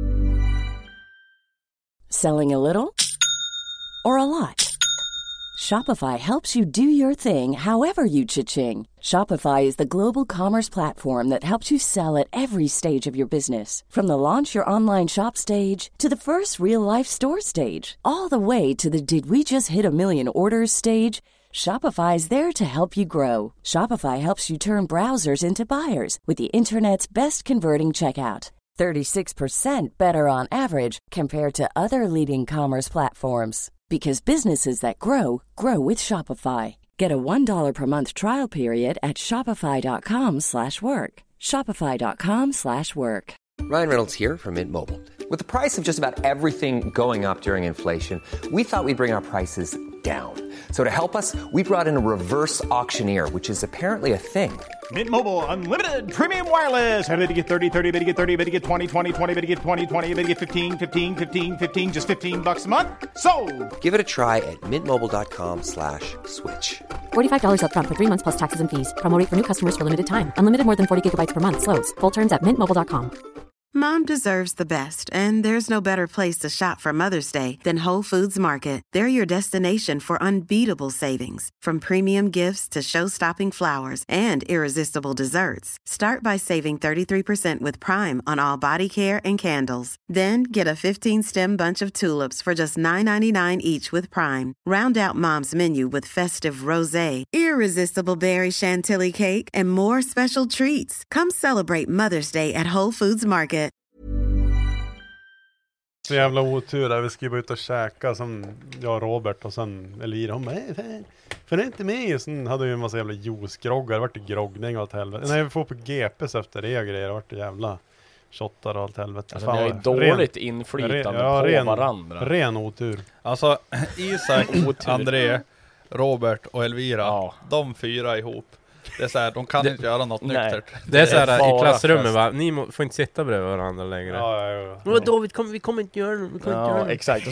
Selling a little or a lot? Shopify helps you do your thing however you cha-ching. Shopify is the global commerce platform that helps you sell at every stage of your business. From the launch your online shop stage to the first real-life store stage, all the way to the did we just hit a million orders stage. Shopify is there to help you grow. Shopify helps you turn browsers into buyers with the internet's best converting checkout. 36% better on average compared to other leading commerce platforms. Because businesses that grow, grow with Shopify. Get a $1 per month trial period at shopify.com/work. Shopify.com/work. Ryan Reynolds here from Mint Mobile. With the price of just about everything going up during inflation, we thought we'd bring our prices down. So to help us, we brought in a reverse auctioneer, which is apparently a thing. Mint Mobile Unlimited Premium Wireless. How to get 30, 30, bit to get 30, bit to get 20, 20, 20, bit to get 20, 20, bit to get 15, 15, 15, 15, just $15 a month? Sold! Give it a try at mintmobile.com/switch. $45 up front for 3 months plus taxes and fees. Promo rate for new customers for limited time. Unlimited more than 40 gigabytes per month. Slows full terms at mintmobile.com. Mom deserves the best, and there's no better place to shop for Mother's Day than Whole Foods Market. They're your destination for unbeatable savings, from premium gifts to show-stopping flowers and irresistible desserts. Start by saving 33% with Prime on all body care and candles. Then get a 15-stem bunch of tulips for just $9.99 each with Prime. Round out Mom's menu with festive rosé, irresistible berry chantilly cake, and more special treats. Come celebrate Mother's Day at Whole Foods Market. Så jävla otur där, vi skulle bara ut och käka som jag och Robert och sen Elvira, hon bara, för det är inte med. Sen hade vi en massa jävla juicegroggar, det vart det groggning och allt helvete. Nej, vi får på GPs efter det och grejer, det vart det jävla shottar och allt helvete. Alltså, det är dåligt inflytande på varandra. Ren otur. Alltså, Isak, André, Robert och Elvira, de 4 ihop. Det är så här, de kan inte göra något nyktert. Det är så här i klassrummet, va? Ni får inte sitta bredvid varandra längre. Ja. Men David, vi kommer inte göra det. Exakt.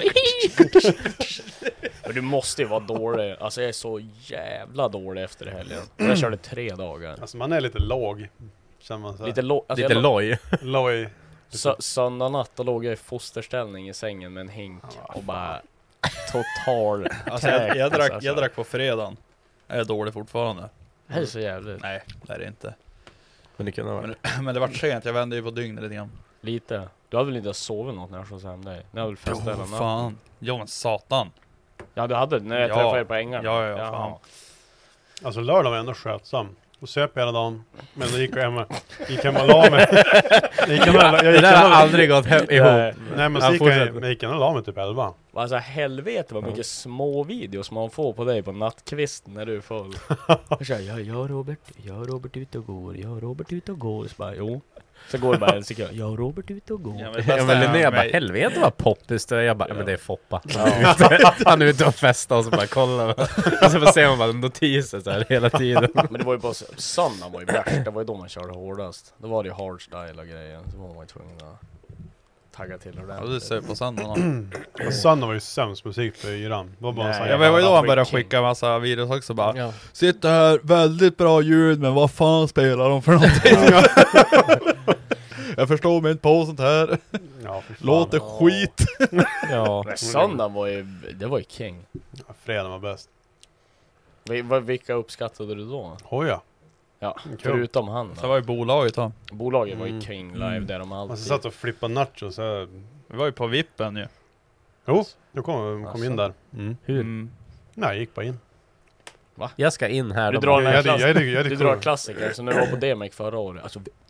Men du måste ju vara dålig. Alltså jag är så jävla dålig efter det helgen. Jag körde 3 dagar. Alltså man är lite låg. Man så lite loj. Loj. Söndag natt då låg jag i fosterställning i sängen med en hink och bara total alltså, jag drack på fredagen. Jag är dålig fortfarande. Det är så jävligt. Nej, det är det inte. Men det kunde vara. Men det var sent, jag vände ju på dygnet lite grann. Lite. Du hade väl inte sovit något när jag såg hem dig? Ni hade väl festat hela natten? Fan. Jo men satan. Ja, du hade när jag träffade er på ängarna. Ja, fan. Alltså lördag var ändå skötsam. Och söp hela dagen. Men då gick jag hem och la mig. Det där har aldrig gått ihop. Nej, men så gick jag och la mig typ 11. Alltså helvete vad mycket små videos man får på dig på nattkvisten när du är full. Jag säger, jag Robert ut och går. Så bara, jo. Så går det bara en sekund. Jag och Robert ut och går. Ja, men Linnea bara, helvete vad poppis det är. Jag bara, men det är Foppa. Han är ute och festar och så bara kollar. Och så ser man bara notiser så här hela tiden. Men det var ju bara söndag var ju värst. Det var ju då man körde hårdast. Då var det ju hardstyle och grejer. Så var man ju tvungen att tagga till ordentligt. Ja, du ser på söndagen. Söndag var ju sämst musik på yran. Jag var ju då han började skicka en massa videos också bara. Sitter här, väldigt bra ljud, men vad fan spelar de för någonting? Jag förstår mig inte på sånt här. Låter skit. Men söndagen var ju, det var ju king. Ja, fredagen var bäst. Vilka uppskattade du då? Hoja. Ja, förutom han då. Så var ju bolaget då. Bolaget var ju king live där de alltid. Man satt och flippade nachos så. Vi var ju på vippen ju. Jo, du kom in där. Hur? Nej, jag gick bara in. Va? Jag ska in här. Du drar klassiker. Så när du var på DMX förra året. Alltså,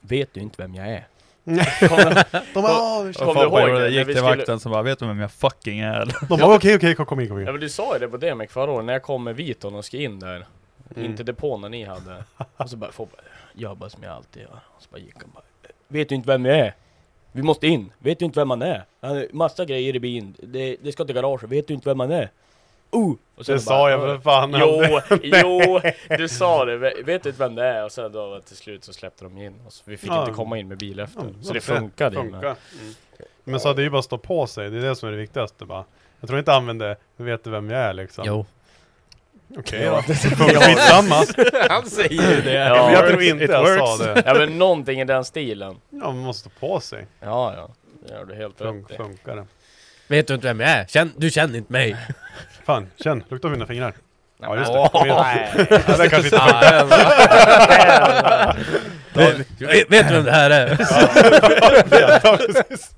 vet du inte vem jag är? Kom du ihåg det? Gick till vakten som bara, vet du vem jag fucking är? De bara, okej, kom in. Ja, men du sa ju det på DMX förra året, när jag kom med Viton och ska in där. Inte depån när ni hade. Och så bara, jobba som jag alltid gör. Och så bara gick han bara, vet du inte vem jag är? Vi måste in, vet du inte vem man är? Massa grejer i bilen, det ska till garaget, vet du inte vem man är? Och det sa jag för fan. Jo, du sa det, vet du inte vem det är? Och sen då till slut så släppte de in oss. Vi fick inte komma in med bil efter. Så det funkade. Men så hade det ju bara stå på sig, det är det som är det viktigaste bara. Jag tror inte använde, vet du vem jag är liksom. Jo. Okej, det funkar samma. Han säger det. Ja, men jag tror inte jag sa det. Ja, men någonting i den stilen. Ja, man måste stå på sig. Ja. Det gör du helt rätt. Funkar det. Vet du inte vem jag är? Du känner inte mig. Fan, lukta av mina fingrar. Ja, just det. Ja, det kanske inte vet du vem det här är? Ja, precis.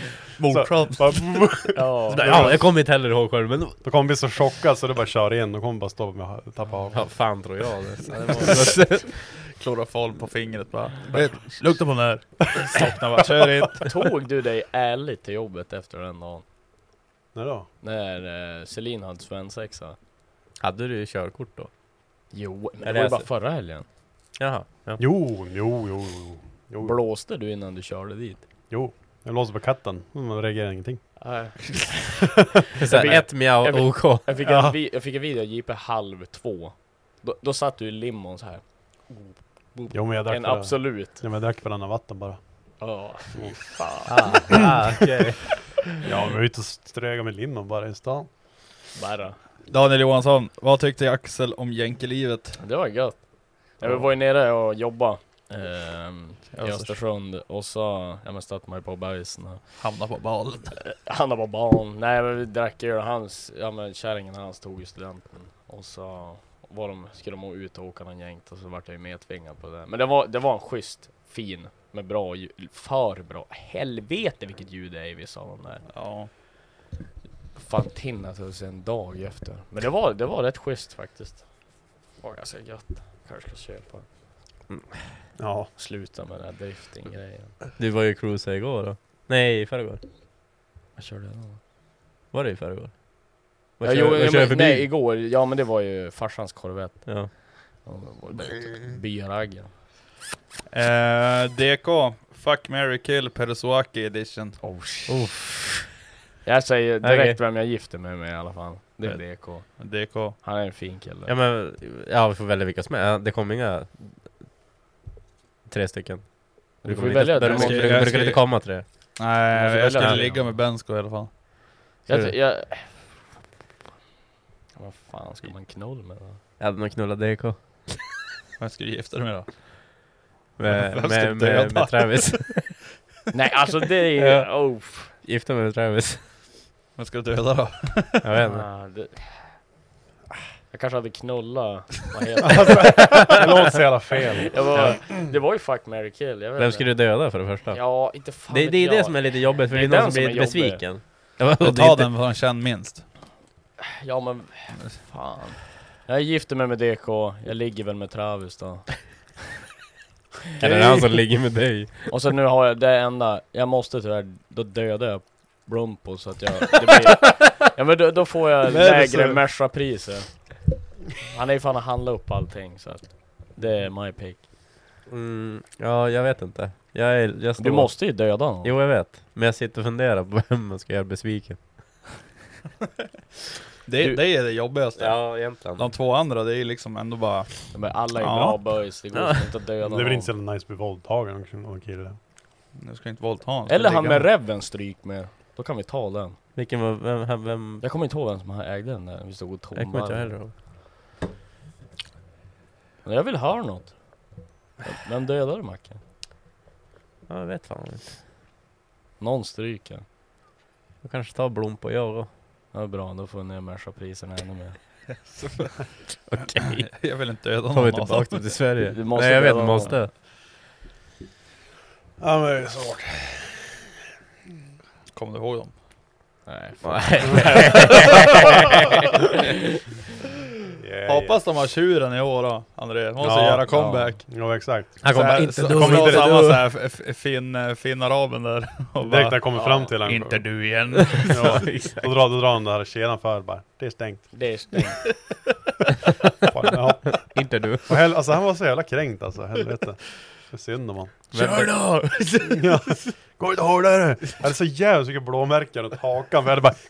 Ja, jag kommer inte heller ihåg själv, men då kommer vi så chockad så det bara kör igen. Då kommer bara stå med att tappa av. Ja, fan tror jag det. Kloroform på fingret bara. Lukta på den här. Slockna bara, kör in. Tog du dig ärligt till jobbet efter den dagen? När då? När Celine hade svensexa. Hade du körkort då? Jo, men det var ju bara förra helgen. Jaha. Ja. Jo. Blåste du innan du körde dit? Jo, jag låste på katten. Man reagerar ingenting. Nej. Ett mjau OK. Jag fick en video JP 1:30. Då satt du i limon så här. Jo, men jag drack absolut. Ja, men jag drack varannan vatten bara. Fan. Okej. Ja, vi var ute och ströga med limon bara i stan. Bara. Daniel Johansson, vad tyckte Axel om jänkelivet? Det var gött. Jag var ju nere och jobbade i Östersund och så stötte mig på bajsen. Hamna på balen. Nej, men vi drack ju hans, kärringen hans tog ju studenten. Och så skulle de ut och åka någon jänkt och så vart jag ju medtvingad på det. Men det var en schysst, fin, med bra ljud, för bra. Helvete vilket ljud det är i vissa av dem där. Ja. Fan tinna till en dag efter. Men det var rätt schysst faktiskt. Det var ganska gött. Kanske ska köpa. Ja. Sluta med den här drifting-grejen. Du var ju cruisa igår då? Nej, i förrgår. Vad körde jag då? Var det i förrgår? Nej, igår. Ja, men det var ju farsans korvett. Ja. Byraggen. DK. Fuck, marry, kill, Persuaki edition. Jag säger direkt vem jag gifter mig med i alla fall. Det är DK. Han är en fin kille. Ja, men vi får välja vilka som är. Det kommer inga 3 stycken. Du får välja. Brukar inte komma 3. Nej, jag skulle ligga med Bensko i alla fall. Vad fan ska man knulla med då? Jag hade nog knullat DK. Vem ska du gifta dig med då? Med Travis. Nej, alltså det är gifta med Travis. Vem ska du döda då? Jag vet inte. Jag kanske hade knullat. Vad heter det? Låter så jävla fel. Det var ju fuck, marry, kill. Vem ska du döda för det första? Ja, inte fan. Det är det som är lite jobbigt, för det är någon som blir besviken. Ta den vad han känner minst. Ja, men fan. Jag gifter mig med DK. Jag ligger väl med Travis då. Eller han som ligger med dig. Och så nu har jag det enda. Jag måste tyvärr. Då dödar jag Brumpo så att ja, men då får jag lägre Merca-priser. Han är ju fan att handla upp allting, så att det är my pick. Ja, jag vet inte. Du måste ju döda honom. Jo, jag vet. Men jag sitter och funderar på vem man ska göra besviken. Det är det jobbigaste. Ja, egentligen. De 2 andra, det är liksom ändå bara... Men alla är bra boys. Det går inte att döda. Det är väl inte så nice med våldtagaren någon kille. Nu ska inte våldta honom. Eller han med Reven stryk med. Då kan vi ta den. Vilken var... Vem? Jag kommer inte ihåg vem som ägde den där. Vi stod och tog. Jag kommer inte heller ihåg. Men jag vill höra något. Vem dödade Mackan? Ja, jag vet fan inte. Någon stryker. Jag kanske tar Blom på jag då. Ja, bra. Då får vi ner Merca-priserna ännu mer. Okej. Jag vill inte döda någon. Tar vi tillbaka till Sverige? Nej, jag vet, måste. Ja, men det är svårt. Kommer du ihåg dem? Nej. Hoppas de har tjuren i år då, André. Måste göra comeback. Ja, exakt. Han kommer inte du. Kommer inte samma så här fin-araben där. Direkt när jag kommer fram till honom. Inte du igen. Ja, då drar han där kedjan för bara. Det är stängt. Fan, inte du. Alltså han var så jävla kränkt alltså. Helvete. Det är synd om han. Kör då! Ja. Gå inte hårdare. Det är så jävla mycket blåmärken åt hakan. Vi bara...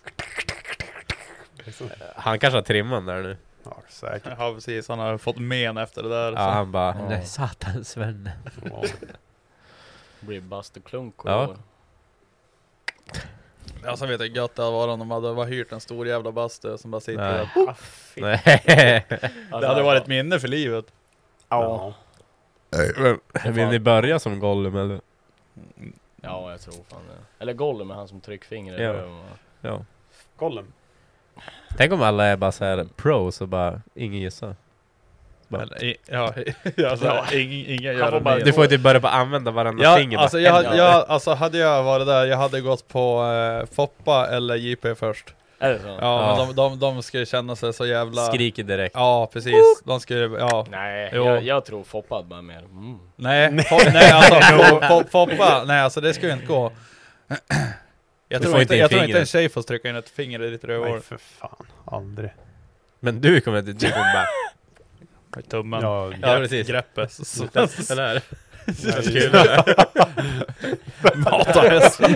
Han kanske har trimman där nu. Ja, säkert. Ja, precis. Han har fått men efter det där. Ja, så. Han bara, nej, satans vän. Blir bastuklunk. Ja. Ja, så vet jag gött det var om de hade hyrt en stor jävla bastu som bara sitter där. Nej. Det hade varit ett minne för livet. Ja. Vill ni börja som Gollum eller? Ja, jag tror fan det. Eller Gollum med han som tryckfinger. Ja. Gollum. Tänk om alla är bara så här pros och bara ingen gissar. Ingen gör det. Du får ju typ börja på använda varandra finger. Alltså hade jag varit där, jag hade gått på Foppa eller JP först. Är det så? Ja, men de skulle känna sig så jävla... Skriker direkt. Ja, precis. De skulle, Nej, jag tror Foppa bara mer. Nej, alltså Foppa, nej alltså det skulle inte gå. Jag tror inte en tjej får trycka in ett finger i ditt rövhål. Nej, för fan. Aldrig. Men du kommer inte typ bara... Tummen. Ja, precis. Greppet. Den här. Jag skulle mata hästen.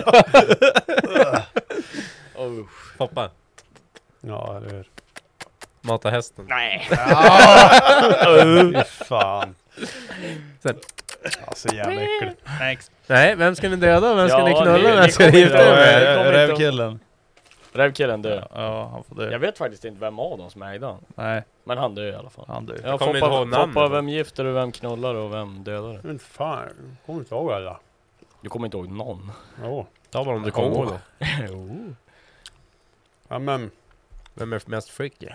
Foppa. Ja, eller hur? Mata hästen. Nej. Fan. Alltså jävla äckligt. Nej, vem ska ni döda? Vem ska ni knulla? Vem ska ni gifta med? Rävkillen. Rävkillen dör. Ja, han får dö. Jag vet faktiskt inte vem av dem som ägde han. Nej. Men han dör i alla fall. Han dör. Ja, Foppa, vem gifter du, vem knullar och vem dödar du? Men fan, jag kommer inte ihåg alla. Du kommer inte ihåg någon? Jo. Ta bara om du kommer ihåg det. Ja, men... Vem är mest freaky?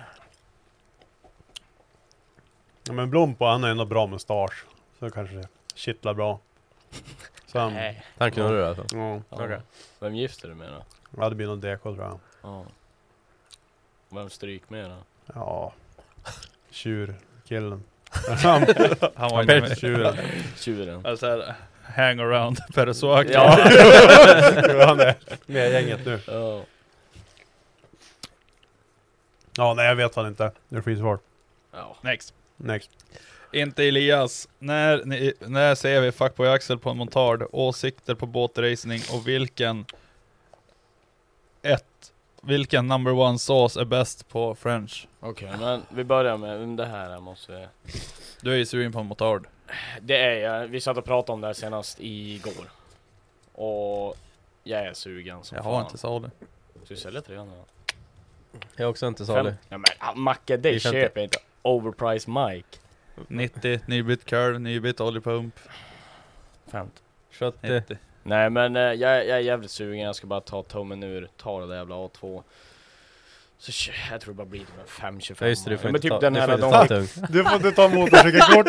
Ja, men Blompo, han är ändå bra mustasch. Så kanske det kittlar bra. Så han... Han knullar du alltså? Ja. Okay. Vem gifter du med då? Ja, det blir någon DK tror jag. Ja. Vem stryk med då? Ja. Tjurkillen. Han var inte med. Tjuren. Alltså hang around Peresuak. Ja. Han är med gänget nu. Ja, nej jag vet fan inte. Det är skitsvårt. Ja. Next. Inte Elias. När ser vi Fuckboy Axel på en montard? Åsikter på båtracing och vilken number one sauce är bäst på French? Okej, men vi börjar med det här måste vi... Du är ju sugen på en motard. Det är jag. Vi satt och pratade om det här senast igår. Och jag är sugen som jag fan. Har inte salig. Så vi säljer 300. Jag är också inte salig. Ja men Macke, det köper jag inte. Overpriced Mike. 90, nybytt curl, nybytt oljepump. 50. 70. Nej men jag är jävligt sugen. Jag ska bara ta tummen ur, ta det där jävla A2. Så jag tror det bara blir typ 5-25. Ja, just det, du får men inte typ ta, den här du får inte ta motorcykelkort.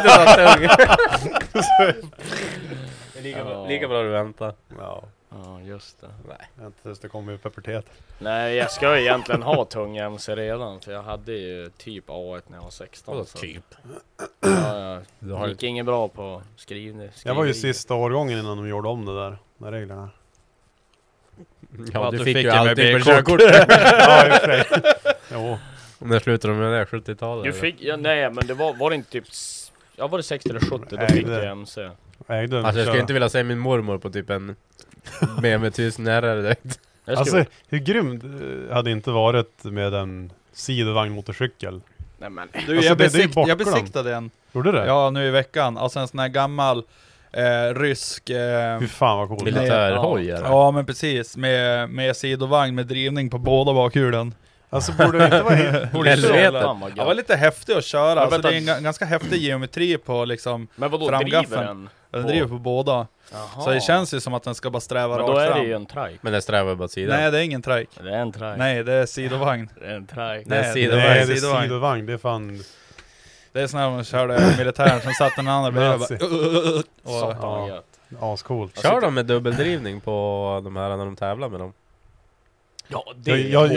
Lika bra du väntar. Ja. Ja, just det. Nej, inte tills det kommer i pubertet. Nej, jag ska ju egentligen ha tung MC redan. För jag hade ju typ A1 när jag var 16. Så. Typ. Ja, det gick inget bra på skrivning. Jag var ju sista årgången innan de gjorde om det där med reglerna. Ja, du fick ju alltid på körkort. Ja, i och för sig. Jo. När slutade de med det? 70-talet? Du fick, nej men det var det inte typ... Ja, var det 60 eller 70? Då fick du MC. Alltså jag skulle inte vilja säga min mormor på typ en BMW 1000 RR direkt. Alltså hur grym hade inte varit med en sidovagnmotorcykel. Nej men du, alltså, jag besiktade en. Gjorde det? Ja, nu i veckan. Alltså en sån här gammal rysk hur fan vad coolt. Militärhoj. Ja, men precis med sidovagn med drivning på båda bakhjulen. Alltså borde det inte vara det var lite häftigt att köra. Alltså, det är en ganska häftig geometri på liksom. Men vadå, driver den? Den driver på båda. Aha. Så det känns ju som att den ska bara sträva rakt fram. Men då är det ju en trike. Men den strävar bara sidan. Nej, det är ingen trike. Det är en trike. Nej, det är sidovagn. Det är en trike. Nej, det är sidovagn. Det är fan... Det är sån här man körde militären som satt en annan bredvid och bara... Ascoolt. Kör de med dubbeldrivning på de här när de tävlar med dem? Ja, det jag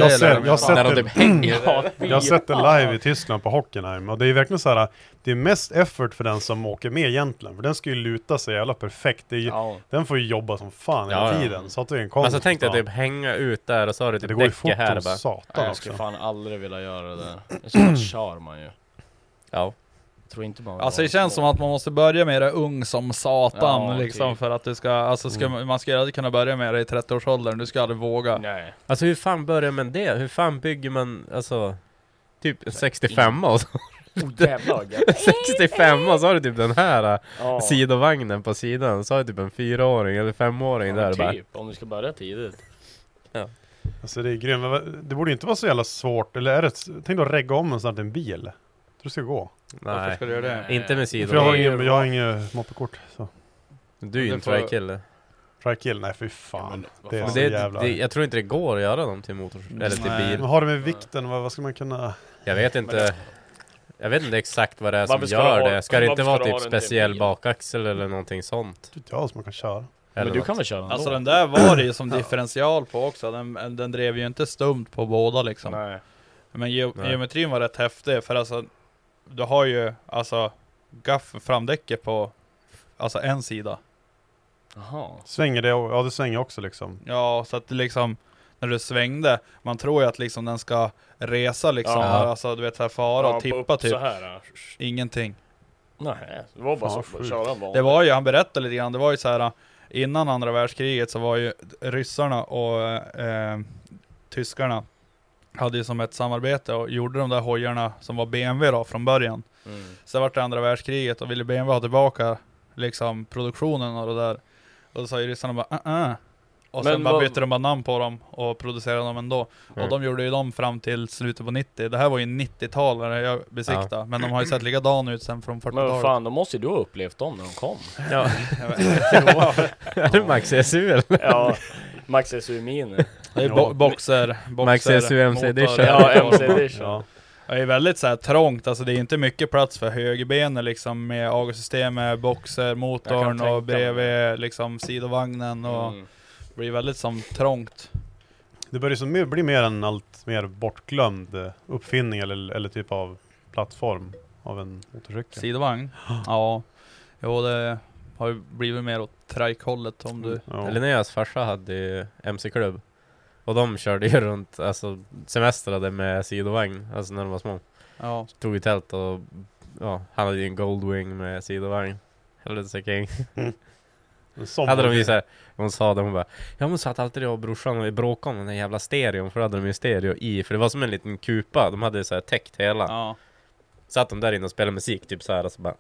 har sett det live i Tyskland på Hockenheim. Och det är verkligen så här, det är mest effort för den som åker med egentligen. För den ska ju luta sig jävla perfekt. Den får ju jobba som fan hela tiden. Så att det är en konst. Men så tänkte jag typ hänga ut där och så har du typ det går ju däcke här bara. Satan jag skulle fan aldrig vilja göra det där. Det kör man ju. Ja. Tror inte man alltså det känns som att man måste börja med det ung som satan liksom, typ. För att det ska, alltså man ska aldrig kunna börja med det i 30-årsåldern. Du ska aldrig våga. Nej. Alltså hur fan börjar man det? Hur fan bygger man, alltså typ 65 och så? 65 och så har du typ den här sidovagnen på sidan. Så har du typ en 4-åring eller 5-åring där typ, bara. om du ska börja tidigt. Ja. Alltså det är grymt. Det borde inte vara så jävla svårt. Eller är det, tänk då regga om en snart en bil. Tror du ska gå? Nej. Varför ska du göra det? Inte med sidovagn. Jag har inget moppekort. Så. Du är ju en trikille. Trikille? Nej, för fan. Ja, det är så jävla... jag tror inte det går att göra dem till motor eller till bil. Men har det med vikten? Vad ska man kunna... Jag vet inte. Jag vet inte exakt vad det är som gör det. Ska det inte vara typ speciell bakaxel eller någonting sånt? Ja, som man kan köra. Men du kan väl köra ändå? Alltså den där var det ju som differential på också. Den drev ju inte stumt på båda liksom. Nej. Men geometrin var rätt häftig. För alltså, du har ju alltså framdäcket på alltså en sida. Jaha. Svänger det? Ja, det svänger också liksom. Ja, så att liksom när du svängde, man tror ju att liksom den ska resa liksom, alltså du vet så här fara och tippa typ. Så här. Ingenting. Nej, det var bara så att köra vanligt. Det var ju, han berättade lite grann, det var ju så här innan andra världskriget så var ju ryssarna och tyskarna hade ju som ett samarbete och gjorde de där hojarna som var BMW då från början. Sen var det andra världskriget och ville BMW ha tillbaka liksom produktionen och det där. Och då sa ju ryssarna bara och sen bara bytte de bara namn på dem och producerade dem ändå. Och de gjorde ju dem fram till slutet på 90. Det här var ju 90-talare jag besiktade. Men de har ju sett likadan ut sen från 40-talet. Men fan, då måste ju du ha upplevt dem när de kom. Ja. Är det Max SU eller? Ja, Max SU Mini. Det är boxer Max SU MC Edition. Ja, MC Edition. Ja. Det är väldigt så här trångt, alltså det är inte mycket plats för högerbenen liksom med AG-system, med boxer, motorn och bredvid liksom sidovagnen och det blir väldigt som trångt. Det börjar som bli mer en allt mer bortglömd uppfinning eller typ av plattform av en motorcykel. Sidovagn? Ja. Jo, det har ju blivit mer åt trike-hållet om du... Linneas farsa hade MC-klubb. Och de körde ju runt, alltså semestrade med sidovagn, alltså när de var små. Ja. Tog i tält och han hade ju en Goldwing med sidovagn. Helvete king. Hade de ju såhär, hon sa det, hon bara, hon satt alltid och brorsan och bråkade om den här jävla stereon, för då hade de ju stereo i, för det var som en liten kupa, de hade såhär täckt hela. Ja. Satt de där inne och spelade musik typ såhär och så bara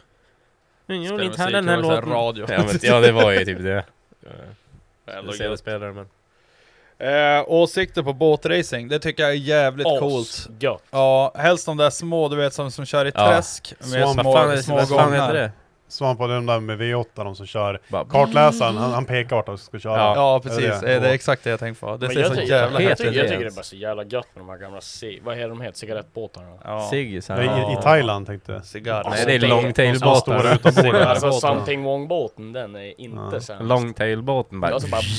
jag vill inte ha den här låten. Radio. Ja, det var ju typ det. Jag spelare men åsikter på båtracing, det tycker jag är jävligt coolt. Gött. Ja, helst de där små, du vet, som kör i träsk med små gångar. Svamp på den där med V8, de som kör kartläsaren, han pekar vart de ska köra. Ja, precis. Det är exakt det jag tänkte på. Det ser så jävla häftigt ut. Jag tycker det är bara så jävla gött med de här gamla vad heter de heter? Cigarettbåtarna? Ja. I Thailand tänkte jag. Cigarr. Nej, det är longtailbåtar. Alltså Something Wong-båten, den är inte sämst. Longtailbåten bara.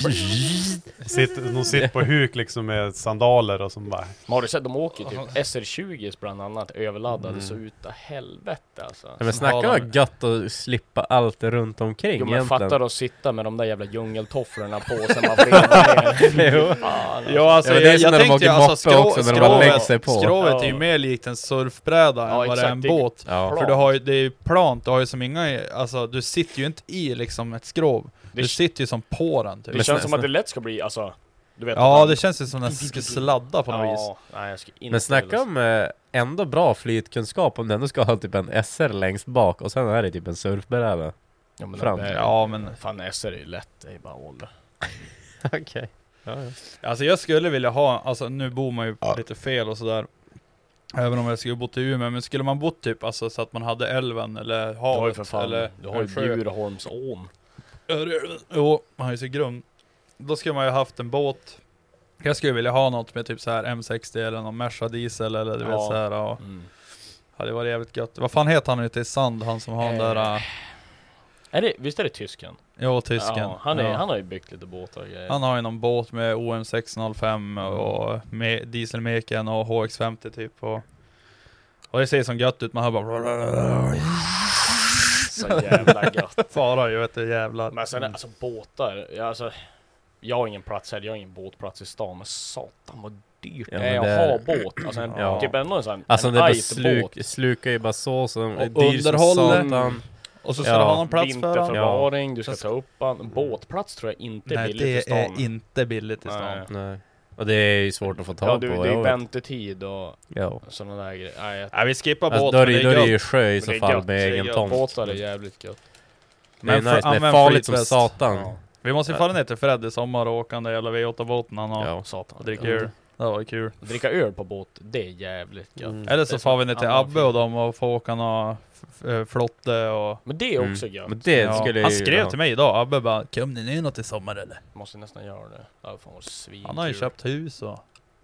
De sitter på huk liksom med sandaler och som bara... Men har du sett, de åker typ SR20 bland annat överladdade så utav helvete alltså. Men snacka vad gött att slippa allt runt omkring. Jo, men fattar att sitta med de där jävla djungeltofflorna på sen man fredag. Ja, alltså jag tänkte alltså skrovet är ju mer likt en surfbräda än vad det är en båt. För du har ju, det är ju plant, du har ju som inga, alltså du sitter ju inte i liksom ett skrov. Du sitter ju som på den typ. Det känns som att det lätt ska bli, alltså du vet, det känns ju som att den ska sladda på något vis. Nej, jag ska inte. Men snacka om ändå bra flytkunskap om den ändå ska ha typ en SR längst bak och sen är det typ en surfbräda. Ja, men fram. Men fan, SR är ju lätt, det är bara ålder. Okej. Ja. Alltså jag skulle vilja ha, alltså nu bor man ju lite fel och sådär. Även om jag skulle bott i Umeå, men skulle man bott typ alltså så att man hade älven eller havet eller du har ju Bjurholmsån. Jo, man har ju så grund. Då skulle man ju haft en båt. Jag skulle vilja ha något med typ så här M60 eller någon Merca diesel eller du vet så här. Ja, det var jävligt gött. Vad fan heter han ute i Sand, han som har den där Visst är det tysken? Ja, tysken. Ja, han har ju byggt lite båtar och grejer. Han har ju någon båt med OM 605 och med dieselmeken och HX50 typ. Och det ser som gött ut, man hör bara... Så jävla gött. Fara ju, vet du, jävlar. Men sen alltså båtar, jag har ingen plats här, jag har ingen båtplats i stan, men satan vad dyrt det är att ha båt. Alltså typ ändå en sån alltså en det slukar ju bara såsen och underhållen. Och så ska du ha någon plats för vinterförvaring, du ska ta upp en båtplats tror jag inte är billigt i stan. Nej, det är inte billigt i stan. Nej. Och det är ju svårt att få tag på. Det är väntetid och sådana där grejer. Nej, vi skippar alltså, båten. Då är det ju sjö i så fall med egen tomt. Båtar är jävligt gött. Men det är farligt som satan. Ja. Vi måste ju fara ner till Fred i sommar och åka den där jävla V8-båten han har. Satan. Och dricka öl. Det var kul. Dricka öl på båt, det är jävligt gött. Eller så får vi ner till Abbe och dem och får åka några flotte och... Men det är också gött. Men det skulle han skrev till mig idag, Abbe bara, kom ni ner något i sommar eller? Måste nästan göra det. Ja, fan, svin. Han har ju köpt hus och...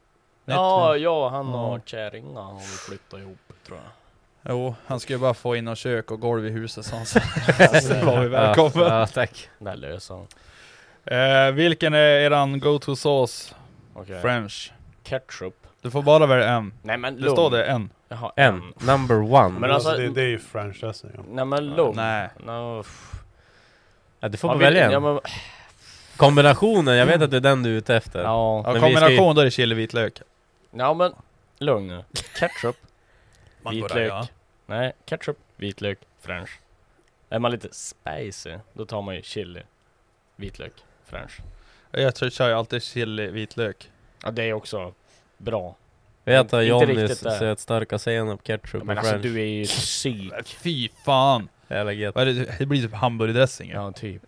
Han och kärringa har vi flyttat ihop, tror jag. Jo, han ska ju bara få in och kök och golv i huset så var vi välkommen. Ja, tack. Det löser han. Vilken är eran go-to sauce? French. Ketchup. Du får bara välja en. Nej men det står det en. Jaha, en. Number one. Men alltså, det är ju French dressing. Ja. Nej men lugn. Nej. No. Ja, du får bara välja en. Ja, men... Kombinationen, jag vet att det är den du är ute efter. Ja, kombination då är det chili vitlök. Ja men, lugn nu. Ketchup. Vitlök. Ja. Nej, ketchup, vitlök, french. Är man lite spicy, då tar man ju chili, vitlök, french. Jag kör ju alltid chili, vitlök. Ja, det är också bra. Jag tar Johnnys söt starka senap, ketchup men och alltså french. du är ju psyk. Fy fan. Det blir typ hamburgerdressing. Ja, typ.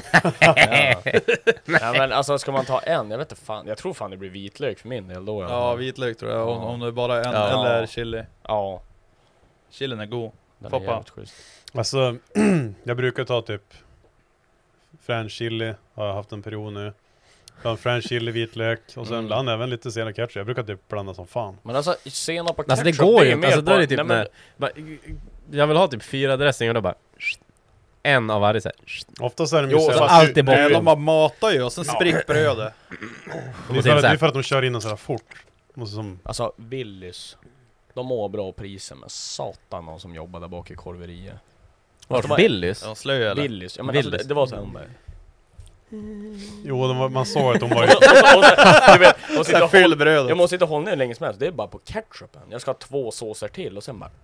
Ja, men alltså ska man ta en, jag vet inte fan. Jag tror fan det blir vitlök för min del då. Ja, vitlök tror jag. Om det är bara en eller chili. Ja. Chilin är god. Poppa. Alltså, jag brukar ta typ french chili, har jag haft en period nu. En french chili, vitlök och sen ibland även lite senap ketchup. Jag brukar typ blanda som fan. Men alltså senap och ketchup, alltså det går ju inte. Alltså då är det typ jag vill ha typ 4 dressing och då bara en av varje såhär. Oftast är de ju så alltid bort. De bara matar ju och sen spricker brödet. Det är för att de kör in och så här fort. Alltså Willys, de har bra priser, men satan någon som jobbar där bak i korveriet. Varför Willys? Ja, slöj eller? Willys, ja men alltså, det var så här där. Jo, man såg att de var ju... Jag måste inte hålla ner länge som helst. Det är bara på ketchupen. Jag ska ha 2 såser till och sen bara...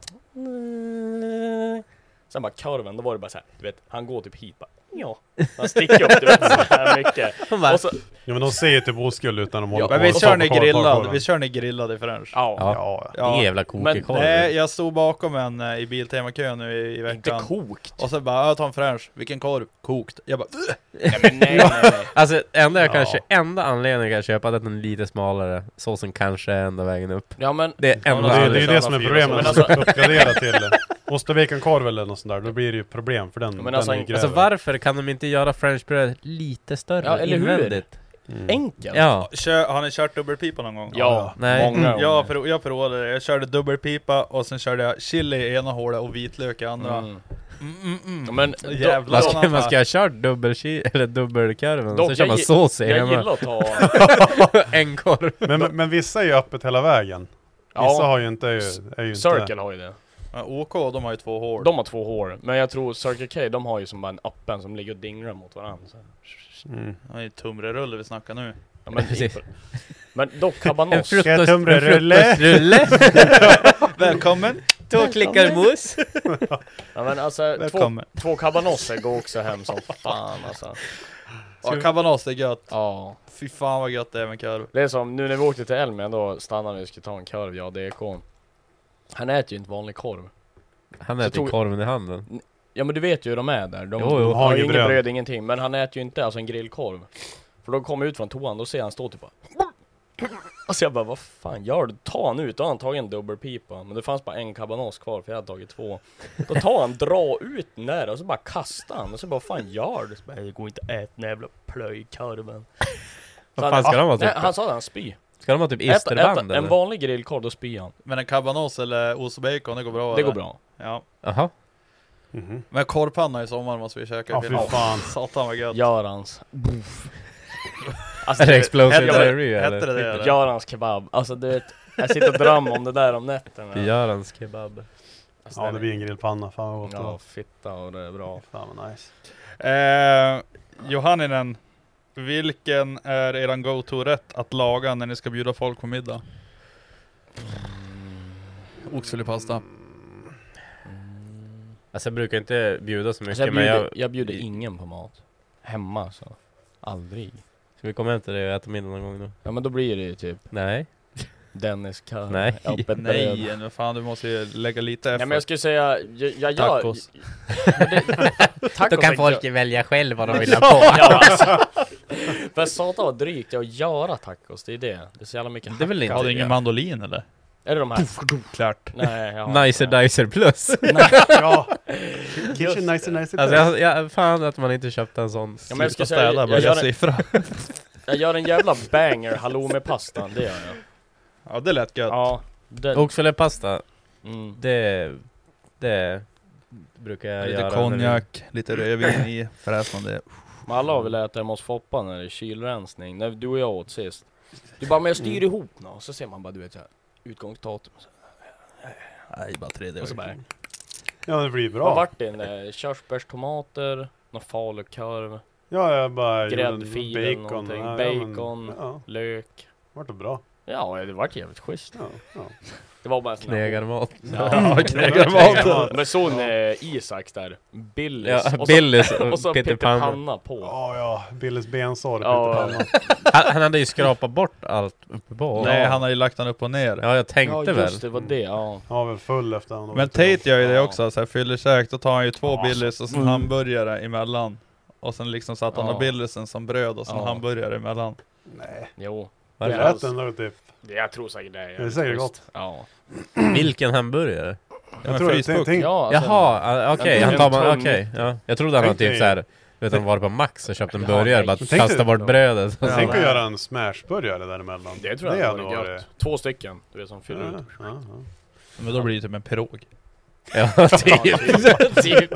Sen bara korven, då var det bara så här, du vet, han går typ hit bara... Ja, han sticker upp, du vet, så här mycket. Och så, ja, men de säger typ oskuld utan de håller på. Men vi kör ni grillad i French. Ja. En jävla kokekorv. Nej, jag stod bakom en i Biltema-kön nu i veckan. Inte kokt. Och så bara, jag tar en French. Vilken korv? Kokt. Jag bara... nej. Alltså, enda anledningen jag köpa att den är lite smalare. Såsen kanske är enda vägen upp. Ja, men... Det är ju det som är problemet. Men alltså, uppgradera till ostavekenkorv eller något sånt där. Då blir det ju problem för den. Men alltså varför kan de inte göra frenchbröd lite större? Ja, eller invändigt? Enkelt. Ja. Har ni kört dubbelpipa någon gång? Ja, nej. Många jag provade det. Jag körde dubbelpipa och sen körde jag chili i ena hålet och vitlök i andra. Men man ska ha kört dubbelkarven så kör man sås i jag gillar att ta en korv. Men vissa är ju öppet hela vägen. Vissa har ju inte... Circle har ju det. OK, de har ju 2 hår. De har 2 hår, men jag tror Circle K, de har ju som bara en appen som ligger och dingrar mot varandra. Det är ju tumrerulle vi snackar nu. Ja, men dock habanos. En frukostrulle. Välkommen. 2 klickar mos. Ja, men alltså 2 cabanosser går också hem som fan alltså. Ja, cabanos är gött. Ja. Fy fan vad gött det är med korv. Det är som nu när vi åkte till Elmia, då stannade vi och skulle ta en korv, ja DK. Han äter ju inte vanlig korv. Han äter korven i handen. Ja, men du vet ju hur de är där. De har ju ingen bröd, ingenting. Men han äter ju inte alltså en grillkorv. För då kommer ut från toan, då ser han stå typ bara... Och så jag bara, vad fan gör du? Ta han ut, då har han tagit en dubbelpipa. Men det fanns bara en cabanos kvar, för jag hade tagit 2. Då tar han, dra ut den där och så bara kastar han. Och så bara, vad fan gör du? Så bara, det går inte att äta den jävla plöjkorven. Vad fan ska de ha typ? Han sa att han spy. Ska de ha typ isterband en vanlig grillkorv, då spyr han. Men en cabanos eller ost och bacon, det går bra? Det går bra. Ja. Aha. Men korvpanna i sommar måste vi käka. Ja, fy fan. Satan vad gött. Görans. Alltså, är det explosive diarrhea eller? Hette det? Görans kebab. Alltså du vet, jag sitter och drömmer om det där om nätterna. Görans kebab. Alltså, ja, det blir en grillpanna. Fan vad gott. Ja, fitta och det är bra. Fan vad nice. Johanninen, vilken är eran go-to-rätt att laga när ni ska bjuda folk på middag? Oxfilépasta. Alltså jag brukar inte bjuda så mycket, alltså, jag bjuder ingen på mat. Hemma så. Aldrig. Ska vi komma hem till det och äta middag någon gång då? Ja men då blir det ju typ Nej. Dennis Karl. Nej. Nej, men fan du måste ju lägga lite effort. Nej men jag skulle säga jag tacos. Då kan folk välja själv vad de vill ha på. Ja, alltså. För satan vad drygt att göra tacos, det är det. Det är så jävla mycket. Det är väl inte. Har du ingen mandolin eller? Är det de här? Klart. Nej, ja. Nicer plus. Ja. Kitchen nicer plus. Alltså jag fan att man inte köpte en sån. Ja, men jag ska städa bara jag siffra. Jag gör en jävla banger halloumi-pastan, det gör jag. Ja, det lät gött. Ja. Oxfilépasta. Det brukar jag lite göra. Lite konjak, lite rödvin i, fräs man det. Men alla har väl ätit hemma hos Foppa när det är kylrensning. När du och jag åt sist. Du bara, men jag styr ihop nå. Och så ser man bara, du vet så här, utgångsdatum. Nej, bara 3D. Och så bara, ja, det blir bra. vad vart det? Körsbärstomater, någon falukorv. Ja, jag bara gräddfil eller bacon. någonting. Ja, bacon, ja. Lök. Vart det bra? Ja, det vart jävligt schysst. Ja. Det var bara sån knegarmat. Ja, knegarmat. Men sån Isaks där. Billys. Ja, Billys och så pyttipanna på. Ja, Billys bensår ja. Han hade ju skrapat bort allt uppe på. Nej, han har ju lagt den upp och ner. Ja, jag tänkte väl. Det var det, ja. Ja, väl full efter han. Men Tate gör ju det också, så här fyllerkäk. Då tar han ju 2 Billys och sen hamburgare emellan. Och sen liksom satt han och Billysen som bröd och sen hamburgare emellan. Nej. Jo. Det är rätt ändå typ. Jag tror säkert det. Det är säkert gott. Ja. Vilken hamburgare? Jag tror det. Ja, jaha, okej. Han tar man, okej. Ja. Jag trodde han var typ såhär, vet du, var på Max och köpte en burgare, bara kasta bort brödet. Tänk att göra en smashburgare däremellan. Det tror jag hade varit gött. 2 stycken, du vet, som fyller ut. Ja. Men då blir det typ en pirog. Ja, typ.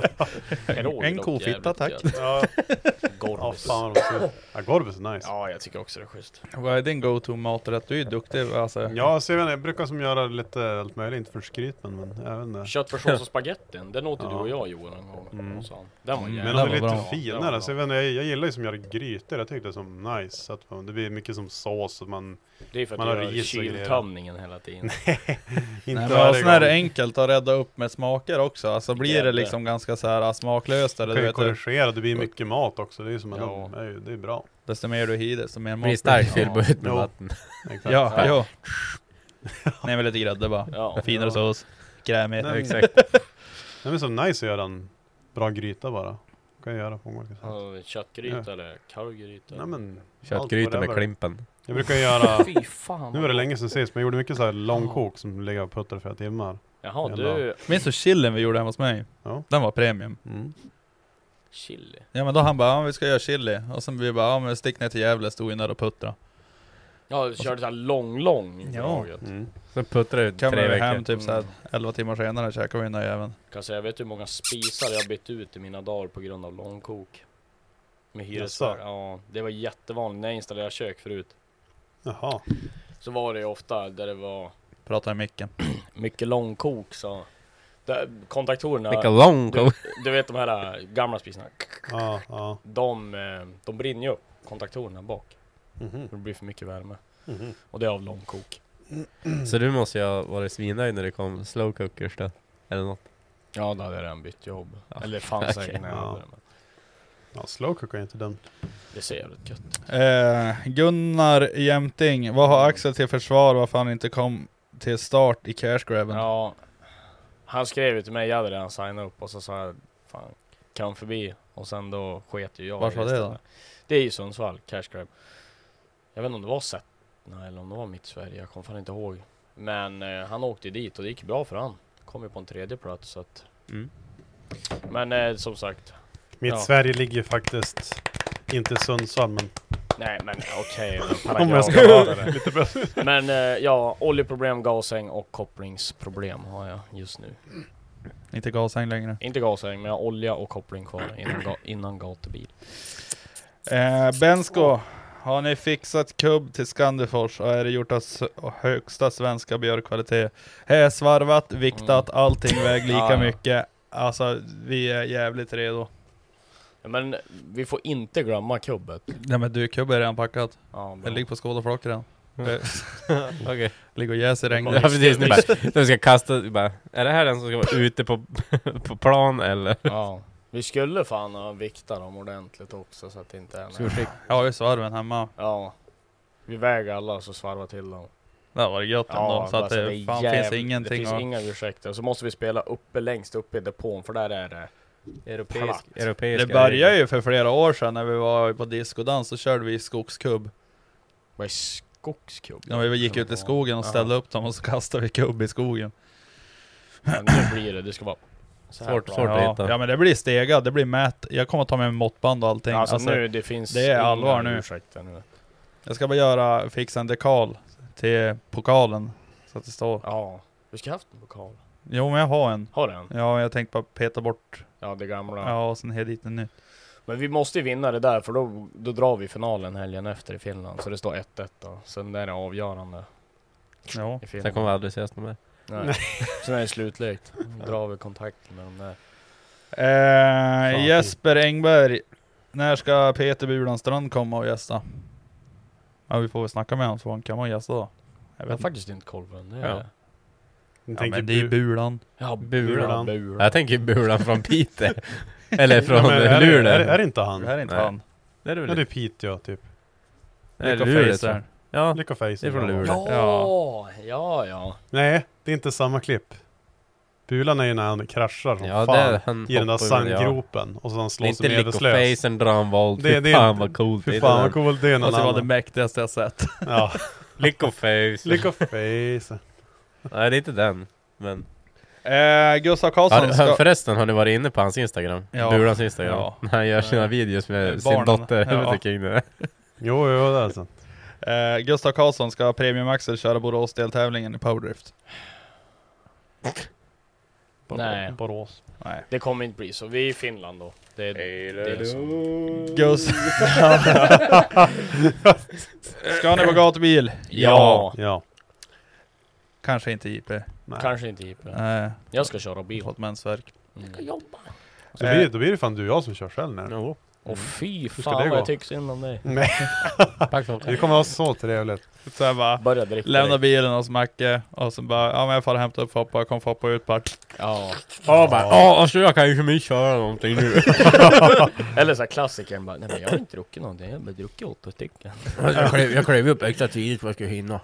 En kofitta, tack. Ja. Gorbis. Gorbis är nice. Ja, jag tycker också det är schysst. Vad är din go-to maträtt? Du är duktig alltså. Ja, så jag brukar som göra lite allt möjligt, inte för skryt, men jag vet inte. Köttfärssås och spagettin, den åt du och jag Johan en gång. Den var men den är lite finare, så jag gillar ju som göra grytor, jag tycker det är som nice, så att det blir mycket som sås och man... Det är för att man har kyltömningen hela tiden. Nej, men sån är det enkelt att rädda upp med smaker också. Alltså blir det liksom ganska så här smaklöst eller du vet korrigera, det blir mycket mat också. Det är som det är bra. Desto mer du hider, desto mer mat. Blir starkt fyll på ut med vatten. Ja. Nej, men lite grädde bara. Ja. Finare sås. Krämig. Exakt. Det är så nice att göra en bra gryta bara. Kan jag göra på många sätt. Köttgryta eller kalvgryta. Nej, men köttgryta med klimpen. Jag brukar göra... Fy fan. Nu var det länge sedan sist, men jag gjorde mycket så här långkok som ligger och puttar flera timmar. Jaha, du... Minns du chillen vi gjorde hemma hos mig? Ja. Den var premium. Chili? Ja, men då han bara, vi ska göra chili. Och sen vi bara, men stick ner till Gävle, stod in där och puttra. Ja, du körde så här lång. Ja. Så puttrade ut 3 veckor. Kom veckor. hem typ så här 11 timmar senare, käkade vi den där jäveln. Kan säga, jag vet hur många spisar jag bytt ut i mina dagar på grund av långkok. Med hyresvärd. Ja, det var jättevanligt när jag installerade kök förut. Jaha. Så var det ofta där det var... Pratar i micken. Mycket långkok, så... Där, kontaktorerna... Mycket långkok. Du vet de här gamla spisarna. Ja. De brinner ju upp, kontaktorerna bak. Det blir för mycket värme. Och det är av långkok. Så du måste ju ha varit svinnöjd när det kom slow cookers då? Eller något? Ja, då hade jag redan bytt jobb. Eller fanns säkert när jag jobbade. Ja, slow cook är inte dumt. Det ser jävligt gött. Gunnar Jämting, vad har Axel till försvar varför han inte kom till start i cash grabben? Ja, han skrev ju till mig, jag hade redan signat upp och så sa jag, fan, kom förbi. Och sen då sket ju jag. Varför var det då? Det är ju Sundsvall, cash grab. Jag vet inte om det var Sättna eller om det var mitt Sverige, jag kommer fan inte ihåg. Men han åkte dit och det gick bra för han. Kom ju på en 3:e plats så att... Men som sagt... Mitt Sverige ligger faktiskt inte i Sundsvall, men... Nej, men okej. Om jag ska vara det. Lite bra. Men oljeproblem, gasäng och kopplingsproblem har jag just nu. Inte gashäng längre. Inte gashäng, men jag har olja och koppling kvar innan gatubil. Bensko, har ni fixat kubb till Skandifors och är det gjort av högsta svenska björkkvalitet? Svarvat, viktat, allting väger lika mycket. Alltså, vi är jävligt redo. Men vi får inte glömma kubbet. Nej, men du, kubb är redan packat. Ja, det ligger på Skådeflak redan. Okej. Ligger och jäser regn. Ja, precis. Nu ska kasta, bara, är det här den som ska vara ute på plan eller? Ja. Vi skulle fan ha viktat dem ordentligt också så att det inte är något. Ja, vi svarven hemma. Ja. Vi väger alla så svarva till dem. Det var gött ändå, så att det fan finns ingenting. Det finns inga ursäkter. Så måste vi spela längst uppe i depån, för där är det europeisk. Det började ju för flera år sedan när vi var på diskodans, så körde vi skogskubb. Vad är skogskubb? Ja, vi gick ut i skogen och ställde upp dem och så kastade vi kubb i skogen. Men nu blir det ska vara svårt att hitta. Ja, men det blir stegad, det blir mät. Jag kommer att ta med måttband och allting. Alltså nu, det finns det är allvar nu. Jag ska bara fixa en dekal till pokalen så att det står. Ja, du ska haft en pokal. Jo, men jag har en. Har du en? Ja, jag tänkte bara peta bort. Ja, det gamla. Ja, och sen helt dit en ny. Men vi måste ju vinna det där, för då drar vi finalen helgen efter i Finland. Så det står 1-1 då. Sen är det avgörande. Ja. Sen kommer vi aldrig ses med mig. Nej. Sen är det slutlöjt. Då drar vi kontakten med dem där. Jesper Engberg. När ska Peter Burlandstrand komma och gästa? Ja, vi får väl snacka med honom så han kan vara gästa då. Jag har faktiskt inte koll på den. Det är ja, men det är Bulan. Ja, Bulan. Jag tänker Bulan från Piteå. Eller från Luleå. Är det inte han? Det är inte han. Det är Piteå typ. Lyckoface. Ja, Lyckoface. Det är från Luleå. Ja. Nej, det är inte samma klipp. Bulan är ju när han kraschar som fan i den där sandgropen och så han slår sig medvetslös. Inte Lyckoface drar en volt. Fy fan vad coolt. Fy fan vad coolt. Det är någon annan. Det var det mäktigaste jag sett. Ja. Lyckoface. Nej, det är inte den. Men Gustav Karlsson förresten, har ni varit inne på hans Instagram? Ja. Burans Instagram. Ja. När han gör sina videos med sin dotter. Jo, det är sant. Gustav Karlsson ska Premium Axel köra Borås-deltävlingen i Powerdrift. Nej. Borås. Nej. Det kommer inte bli så. Vi är i Finland då. Det är som... Ska ni på gatubil? Ja. Kanske inte JP. Nej. Kanske inte JP. Jag ska köra bil. Fått mensvärk. Jag ska jobba. Så då blir det fan du och jag som kör själv nu. Och fy fan vad jag tycker synd om dig. Nej. Det kommer vara så trevligt. Så jag bara lämna bilen hos Macke och så bara, ja men jag får hämta upp Foppa, jag kommer Foppa ut bara. Alltså jag kan ju inte köra någonting nu. Eller så här klassikern bara, nej men jag har inte druckit någonting, jag har bara druckit 8 stycken. Jag klev upp extra tidigt för att jag ska hinna.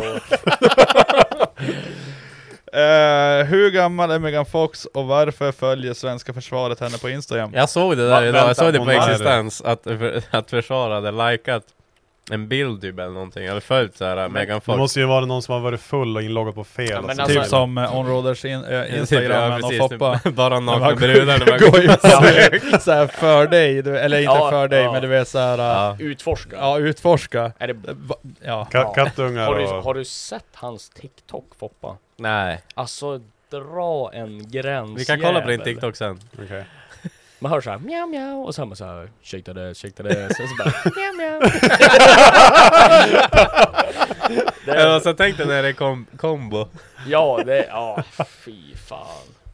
Hur gammal är Megan Fox och varför följer svenska försvaret henne på Instagram? Jag såg det där idag, jag såg det på Existens att försvaret hade likat en bild typ eller någonting, eller följt såhär Megan Fox. Det måste ju vara någon som har varit full och inloggat på fel. Ja, alltså, typ som Onroaders Instagram och Foppa. Bara nakna brudar såhär för dig, eller inte för dig, men du vet såhär utforska. Ja, utforska. Är det kattungar har du sett hans TikTok, Foppa? Nej. Alltså dra en gräns. Vi kan kolla på din TikTok sen. Okej. Man hör såhär mjau mjau och sen såhär shake det sen så bara mjau mjau. Jag så tänkte när det är kombo. Ja, fy fan.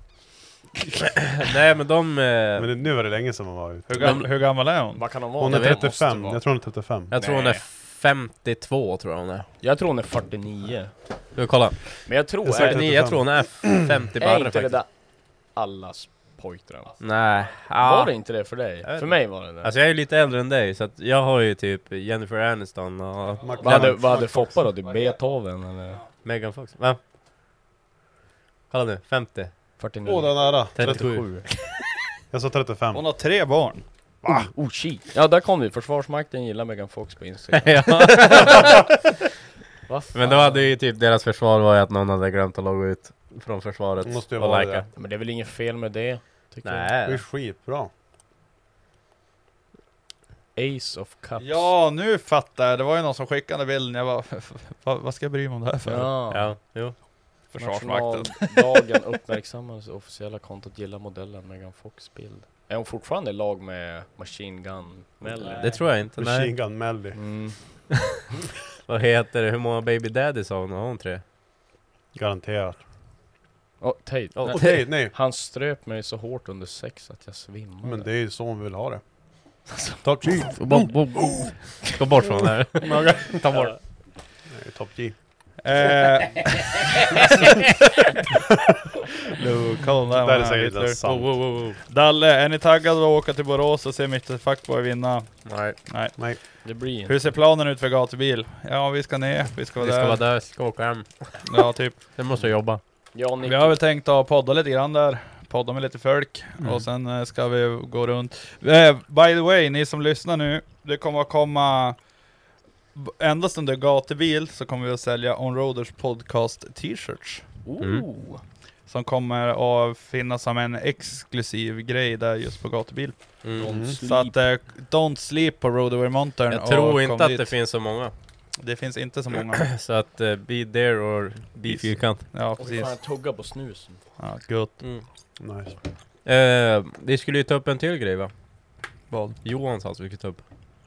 Nej men de men nu var det länge som hon var ute. Hur gammal är hon? Vad kan hon vara? Hon är 35. Jag tror hon är 35. Jag tror hon är 52 tror jag hon är. Jag tror hon är 49. Du kolla. Men jag tror hon är 50 bara faktiskt. Det där allas pojkdröm? Nej. Var det inte det för dig? För mig var det det. Alltså jag är lite äldre än dig så att jag har ju typ Jennifer Aniston och vad hade Foppa då? Typ Beethoven eller Megan Fox. Va? Kolla nu, 50. 49. Åh, den nära. 37. Jag sa 35. Hon har 3 barn. Shit. Ja, där kom vi. Försvarsmakten gillar Megan Fox på Instagram. Men då hade ju typ deras försvar var ju att någon hade glömt att logga ut från försvaret måste ju och vara lika. Men det är väl inget fel med det, tycker Nej. Det är skitbra. Ace of Cups. Ja, nu fattar jag. Det var ju någon som skickade bilden. Jag bara, vad ska jag bry mig om det här för? Ja, jo. Försvarsmakten. Nationaldagen uppmärksammas officiella kontot gillar modellen Megan Fox bild. Är hon fortfarande i lag med Machine Gun Melly? Det tror jag inte. Machine Gun Melly. Vad heter det? Hur många baby daddies har hon? 3? Garanterat. Tate. Nej. Han ströp mig så hårt under sex att jag svimmade. Men det är ju så hon vill ha det. Top G. Gå bort från det här. Ta bort. Nej, Top G. Dalle, är ni taggade att åka till Borås och se Mr. Fuckboy vinna? Nej. Det blir Hur ser planen ut för gatubil? Ja, vi ska ner. Vi ska vara där. Vi ska åka hem. Ja, typ. Sen måste jag jobba. Vi har väl tänkt att podda lite grann där. Podda med lite folk. Och sen ska vi gå runt. By the way, ni som lyssnar nu. Det kommer att komma... Endast under gatubil så kommer vi att sälja On-Roaders podcast t-shirts. Som kommer att finnas som en exklusiv grej där just på gatubil. Så att don't sleep på Roadaway Mountain. Jag tror inte att det finns så många. Det finns inte så många. Så att be there or be fyrkant. Ja, precis. Och fan tugga på snusen. Ja, gott. Nice. Vi skulle ju ta upp en till grej, va? Vad? Johan sa att vi skulle ta upp.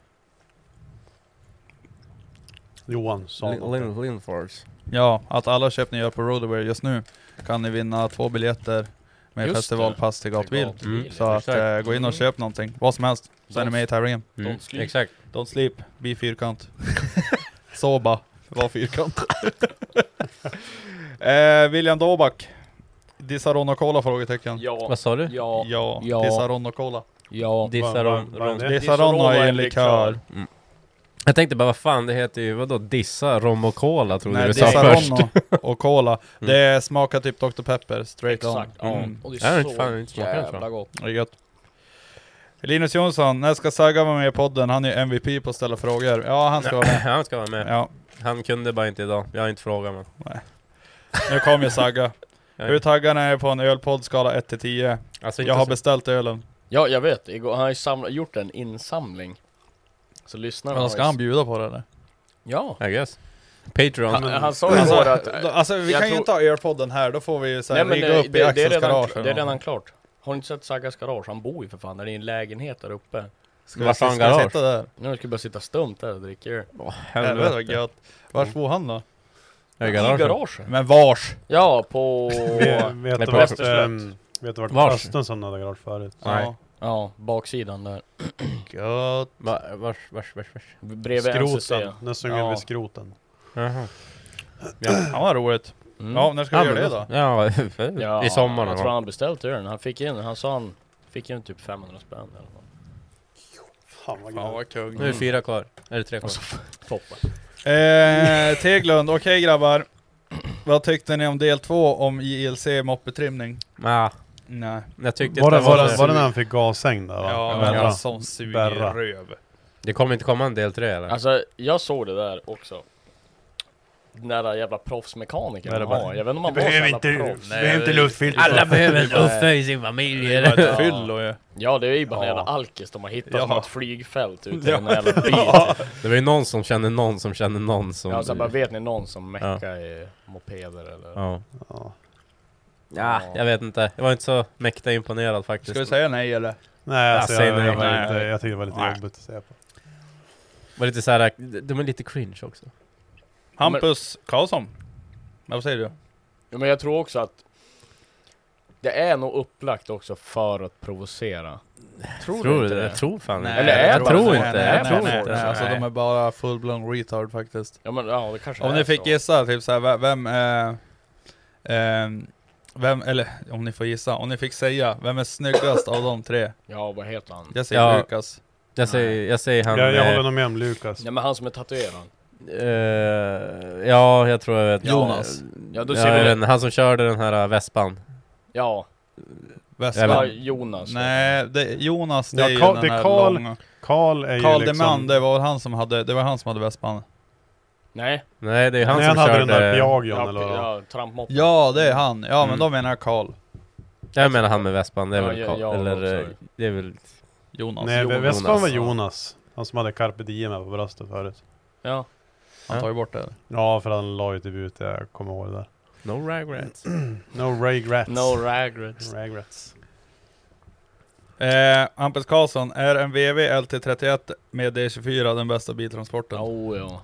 Johan sa Lindfors. Ja, att alla köp ni gör på Roadaway just nu kan ni vinna 2 biljetter med just festivalpass till gatubil. Så att gå in och köp någonting. Vad som helst. Så är ni med i tävlingen. Exakt. Don't sleep. Be fyrkant. Soba. Var fyrkant. William Dobak. Dissaron och Cola frågetecken. Ja. Vad sa du? Ja. Dissaron och Cola. Ja. Dissaron har en likör. Jag tänkte bara, vad fan, det heter ju, vadå, dissa, rom och cola, trodde Nej, du sa först. och cola. Det smakar typ Dr. Pepper, straight exakt, on. Och det är så jävla gott. Det är gott. Linus Jonsson, när ska Saga vara med i podden? Han är MVP på att ställa frågor. Ja, han ska vara med. Han ska vara med. Ja. Han kunde bara inte idag. Jag har inte frågat, men... Nej. Nu kommer ju Saga. Hur taggarna är på en ölpoddskala 1-10? Alltså, jag har beställt ölen. Ja, jag vet. Igår, han har ju gjort en insamling. Så lyssnar men ska han bjuda på det eller? Ja. I guess. Patreon. Han sa ju bara att... Alltså vi kan ju inte ha Airpodden här. Då får vi ju såhär rigga upp i Axels garage. Det är redan klart. Har ni inte sett Sagas garage? Han bor ju för fan. Det är en lägenhet där uppe. Varför han garage? Sitta där? Nu ska bara sitta stumt där och dricka. Helvete vad gött. Vars bor han då? I garage. Men vars? Ja, på... Vet du vart Östensson hade garage förut? Nej. Ja, baksidan där. Gött. Vars. Bredvid skroten. Nästan vid skroten. Jaha. Ja, vad roligt. Ja, när ska vi göra det då? Ja, i sommar. Jag tror han beställt ölen. Han fick in, han sa han fick in typ 500 spänn eller något. Fan vad kung. Nu är det 4 kvar. Eller 3 kvar. Toppen. Teglund, okej grabbar. Vad tyckte ni om del 2 om JLC moppetrimning? Nej. Jag tyckte var det när han fick gasäng där, va? Ja, men jag som suger röv. Det kommer inte komma en del 3 eller? Alltså, jag såg det där också. Den där jävla proffsmekaniker man har. Jag vet inte om man behöver inte luftfilter. Alla behöver en Uffe i sin familj. Ja, det är ju bara en jävla alkis de har hittat som ett flygfält ute i en jävla bil. Det var ju någon som kände någon som... Ja, så bara vet ni någon som meckar i mopeder eller... Ja, jag vet inte. Jag var inte så mäkta imponerad faktiskt. Ska vi säga nej eller? Nej, alltså, jag tycker det var lite jobbigt att säga på. Var lite så här, de är lite cringe också. Hampus Karlsson. Vad säger du? Ja, men jag tror också att det är nog upplagt också för att provocera. Tror du inte det? Jag tror fan inte. Eller jag tror inte. Nej, alltså de är bara full-blown retard faktiskt. Ja, men det kanske om ni fick gissa typ så här, vem, eller om ni får gissa, om ni fick säga vem är snyggast av de 3? Ja, vad heter han? Jag säger Lukas. Jag säger han. Jag håller nog med om Lukas. Ja, men han som är tatuerad. Ja, jag tror jag vet. Jonas. Ja, då ser vi han som körde den här Vespan. Ja. Vespan. Jonas. Nej, Jonas det är ju den här långa. Karl är ju Karl liksom... Deman, det var han som hade Vespan. Nej, det är han som han hade körde den där Piagion eller vad? Ja, trampmoppen. Ja, det är han. Ja, men då menar jag Karl. Jag menar han med Vespan, det är väl Karl. Eller det är väl Jonas. Nej, Vespan var Jonas. Han som hade Carpe Diem på bröstet förut. Ja. Han tar ju bort det. Ja, för han la ju typ ut det, jag kommer ihåg det där. No regrets. No regrets. No regrets. Regrets. Hampus Karlsson, är en VW LT31 med D24 den bästa biltransporten? Ja.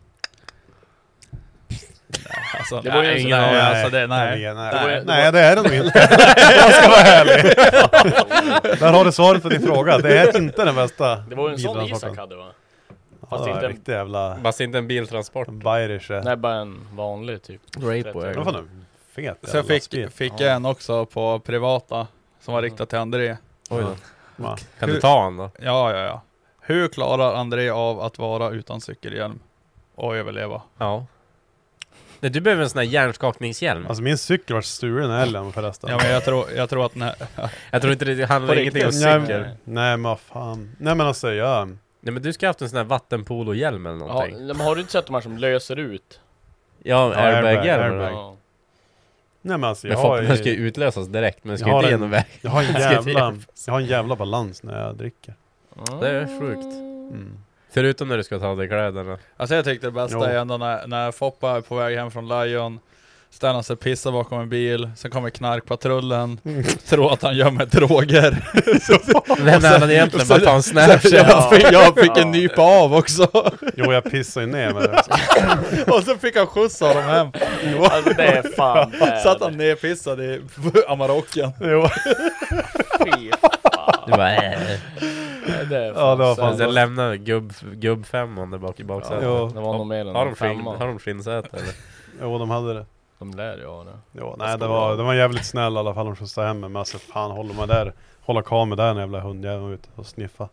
Alltså, det var ju ingen nej, det är det nog inte. Jag ska vara ärlig. Där har du svaret på din fråga. Det är inte den bästa. Det var ju en sån Isak hade, va? Fast inte en jävla... Fast inte en biltransport. Bayerische. Nej, bara en vanlig typ. Rape. Vad fan fet. Så jag fick en också på privata som var riktat till André. Oj då. Kan du ta han då? Ja. Hur klarar André av att vara utan cykelhjälm och överleva? Ja. Nej, du behöver en sån här hjärnskakningshjälm. Alltså min cykel var stulen i älgen förresten. Ja, men jag tror att jag tror inte det handlar ingenting om cykel. Nej, men vad fan. Nej, men alltså Nej, men du ska ha haft en sån här vattenpolo-hjälm eller någonting. Ja, men har du inte sett de här som löser ut? Ja, airbag-hjälm. Ja. Nej, men alltså den ska ju utlösas direkt, men den ska inte genom väg. Jag har en jävla balans när jag dricker. Det är sjukt. Förutom när du ska ta dig kläderna. Alltså jag tyckte det bästa är ändå när Foppa är på väg hem från Lion, ställer sig pissa bakom en bil, sen kommer knarkpatrullen, tror att han gömmer droger. Men när han egentligen bara tar en Snapchat. Jag fick en nypa av också. Jo, jag pissar ju ner med det. Och så fick han skjuts av dem hem. Alltså det är fan satt han nerpissad i Amarocken. Jo. Fy fan. Du bara det var fan. Sen lämnar gubb femman där bak i baksätet. Ja. Det var nog mer än har de skinnsäte eller? Jo, de hade det. De lär ju ha det. Jo, nej, det var jävligt snäll i alla fall. De skjutsade hem. Men alltså fan, hålla kameran där, en jävla hundjäveln ut och sniffa.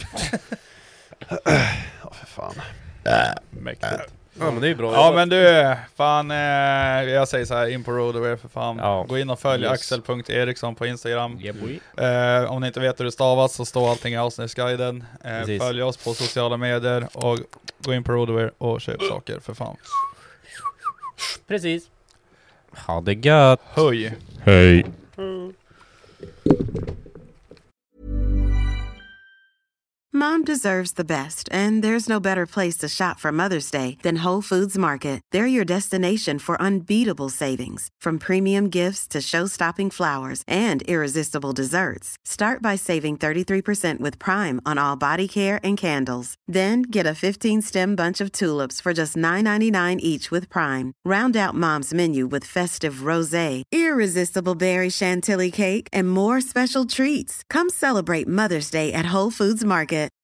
Ja, för fan. Mäktigt. Ja, men det är ju bra. Ja, men du, fan, jag säger så här, in på Roadaway för fan. Ja. Gå in och följ Axel.Eriksson på Instagram. Om ni inte vet hur det stavas så står allting i avsnittsguiden. Följ oss på sociala medier och gå in på Roadaway och köp saker för fan. Precis. Ha det gött. Höj. Hej. Mom deserves the best, and there's no better place to shop for Mother's Day than Whole Foods Market. They're your destination for unbeatable savings, from premium gifts to show-stopping flowers and irresistible desserts. Start by saving 33% with Prime on all body care and candles. Then get a 15-stem bunch of tulips for just $9.99 each with Prime. Round out Mom's menu with festive rosé, irresistible berry chantilly cake, and more special treats. Come celebrate Mother's Day at Whole Foods Market.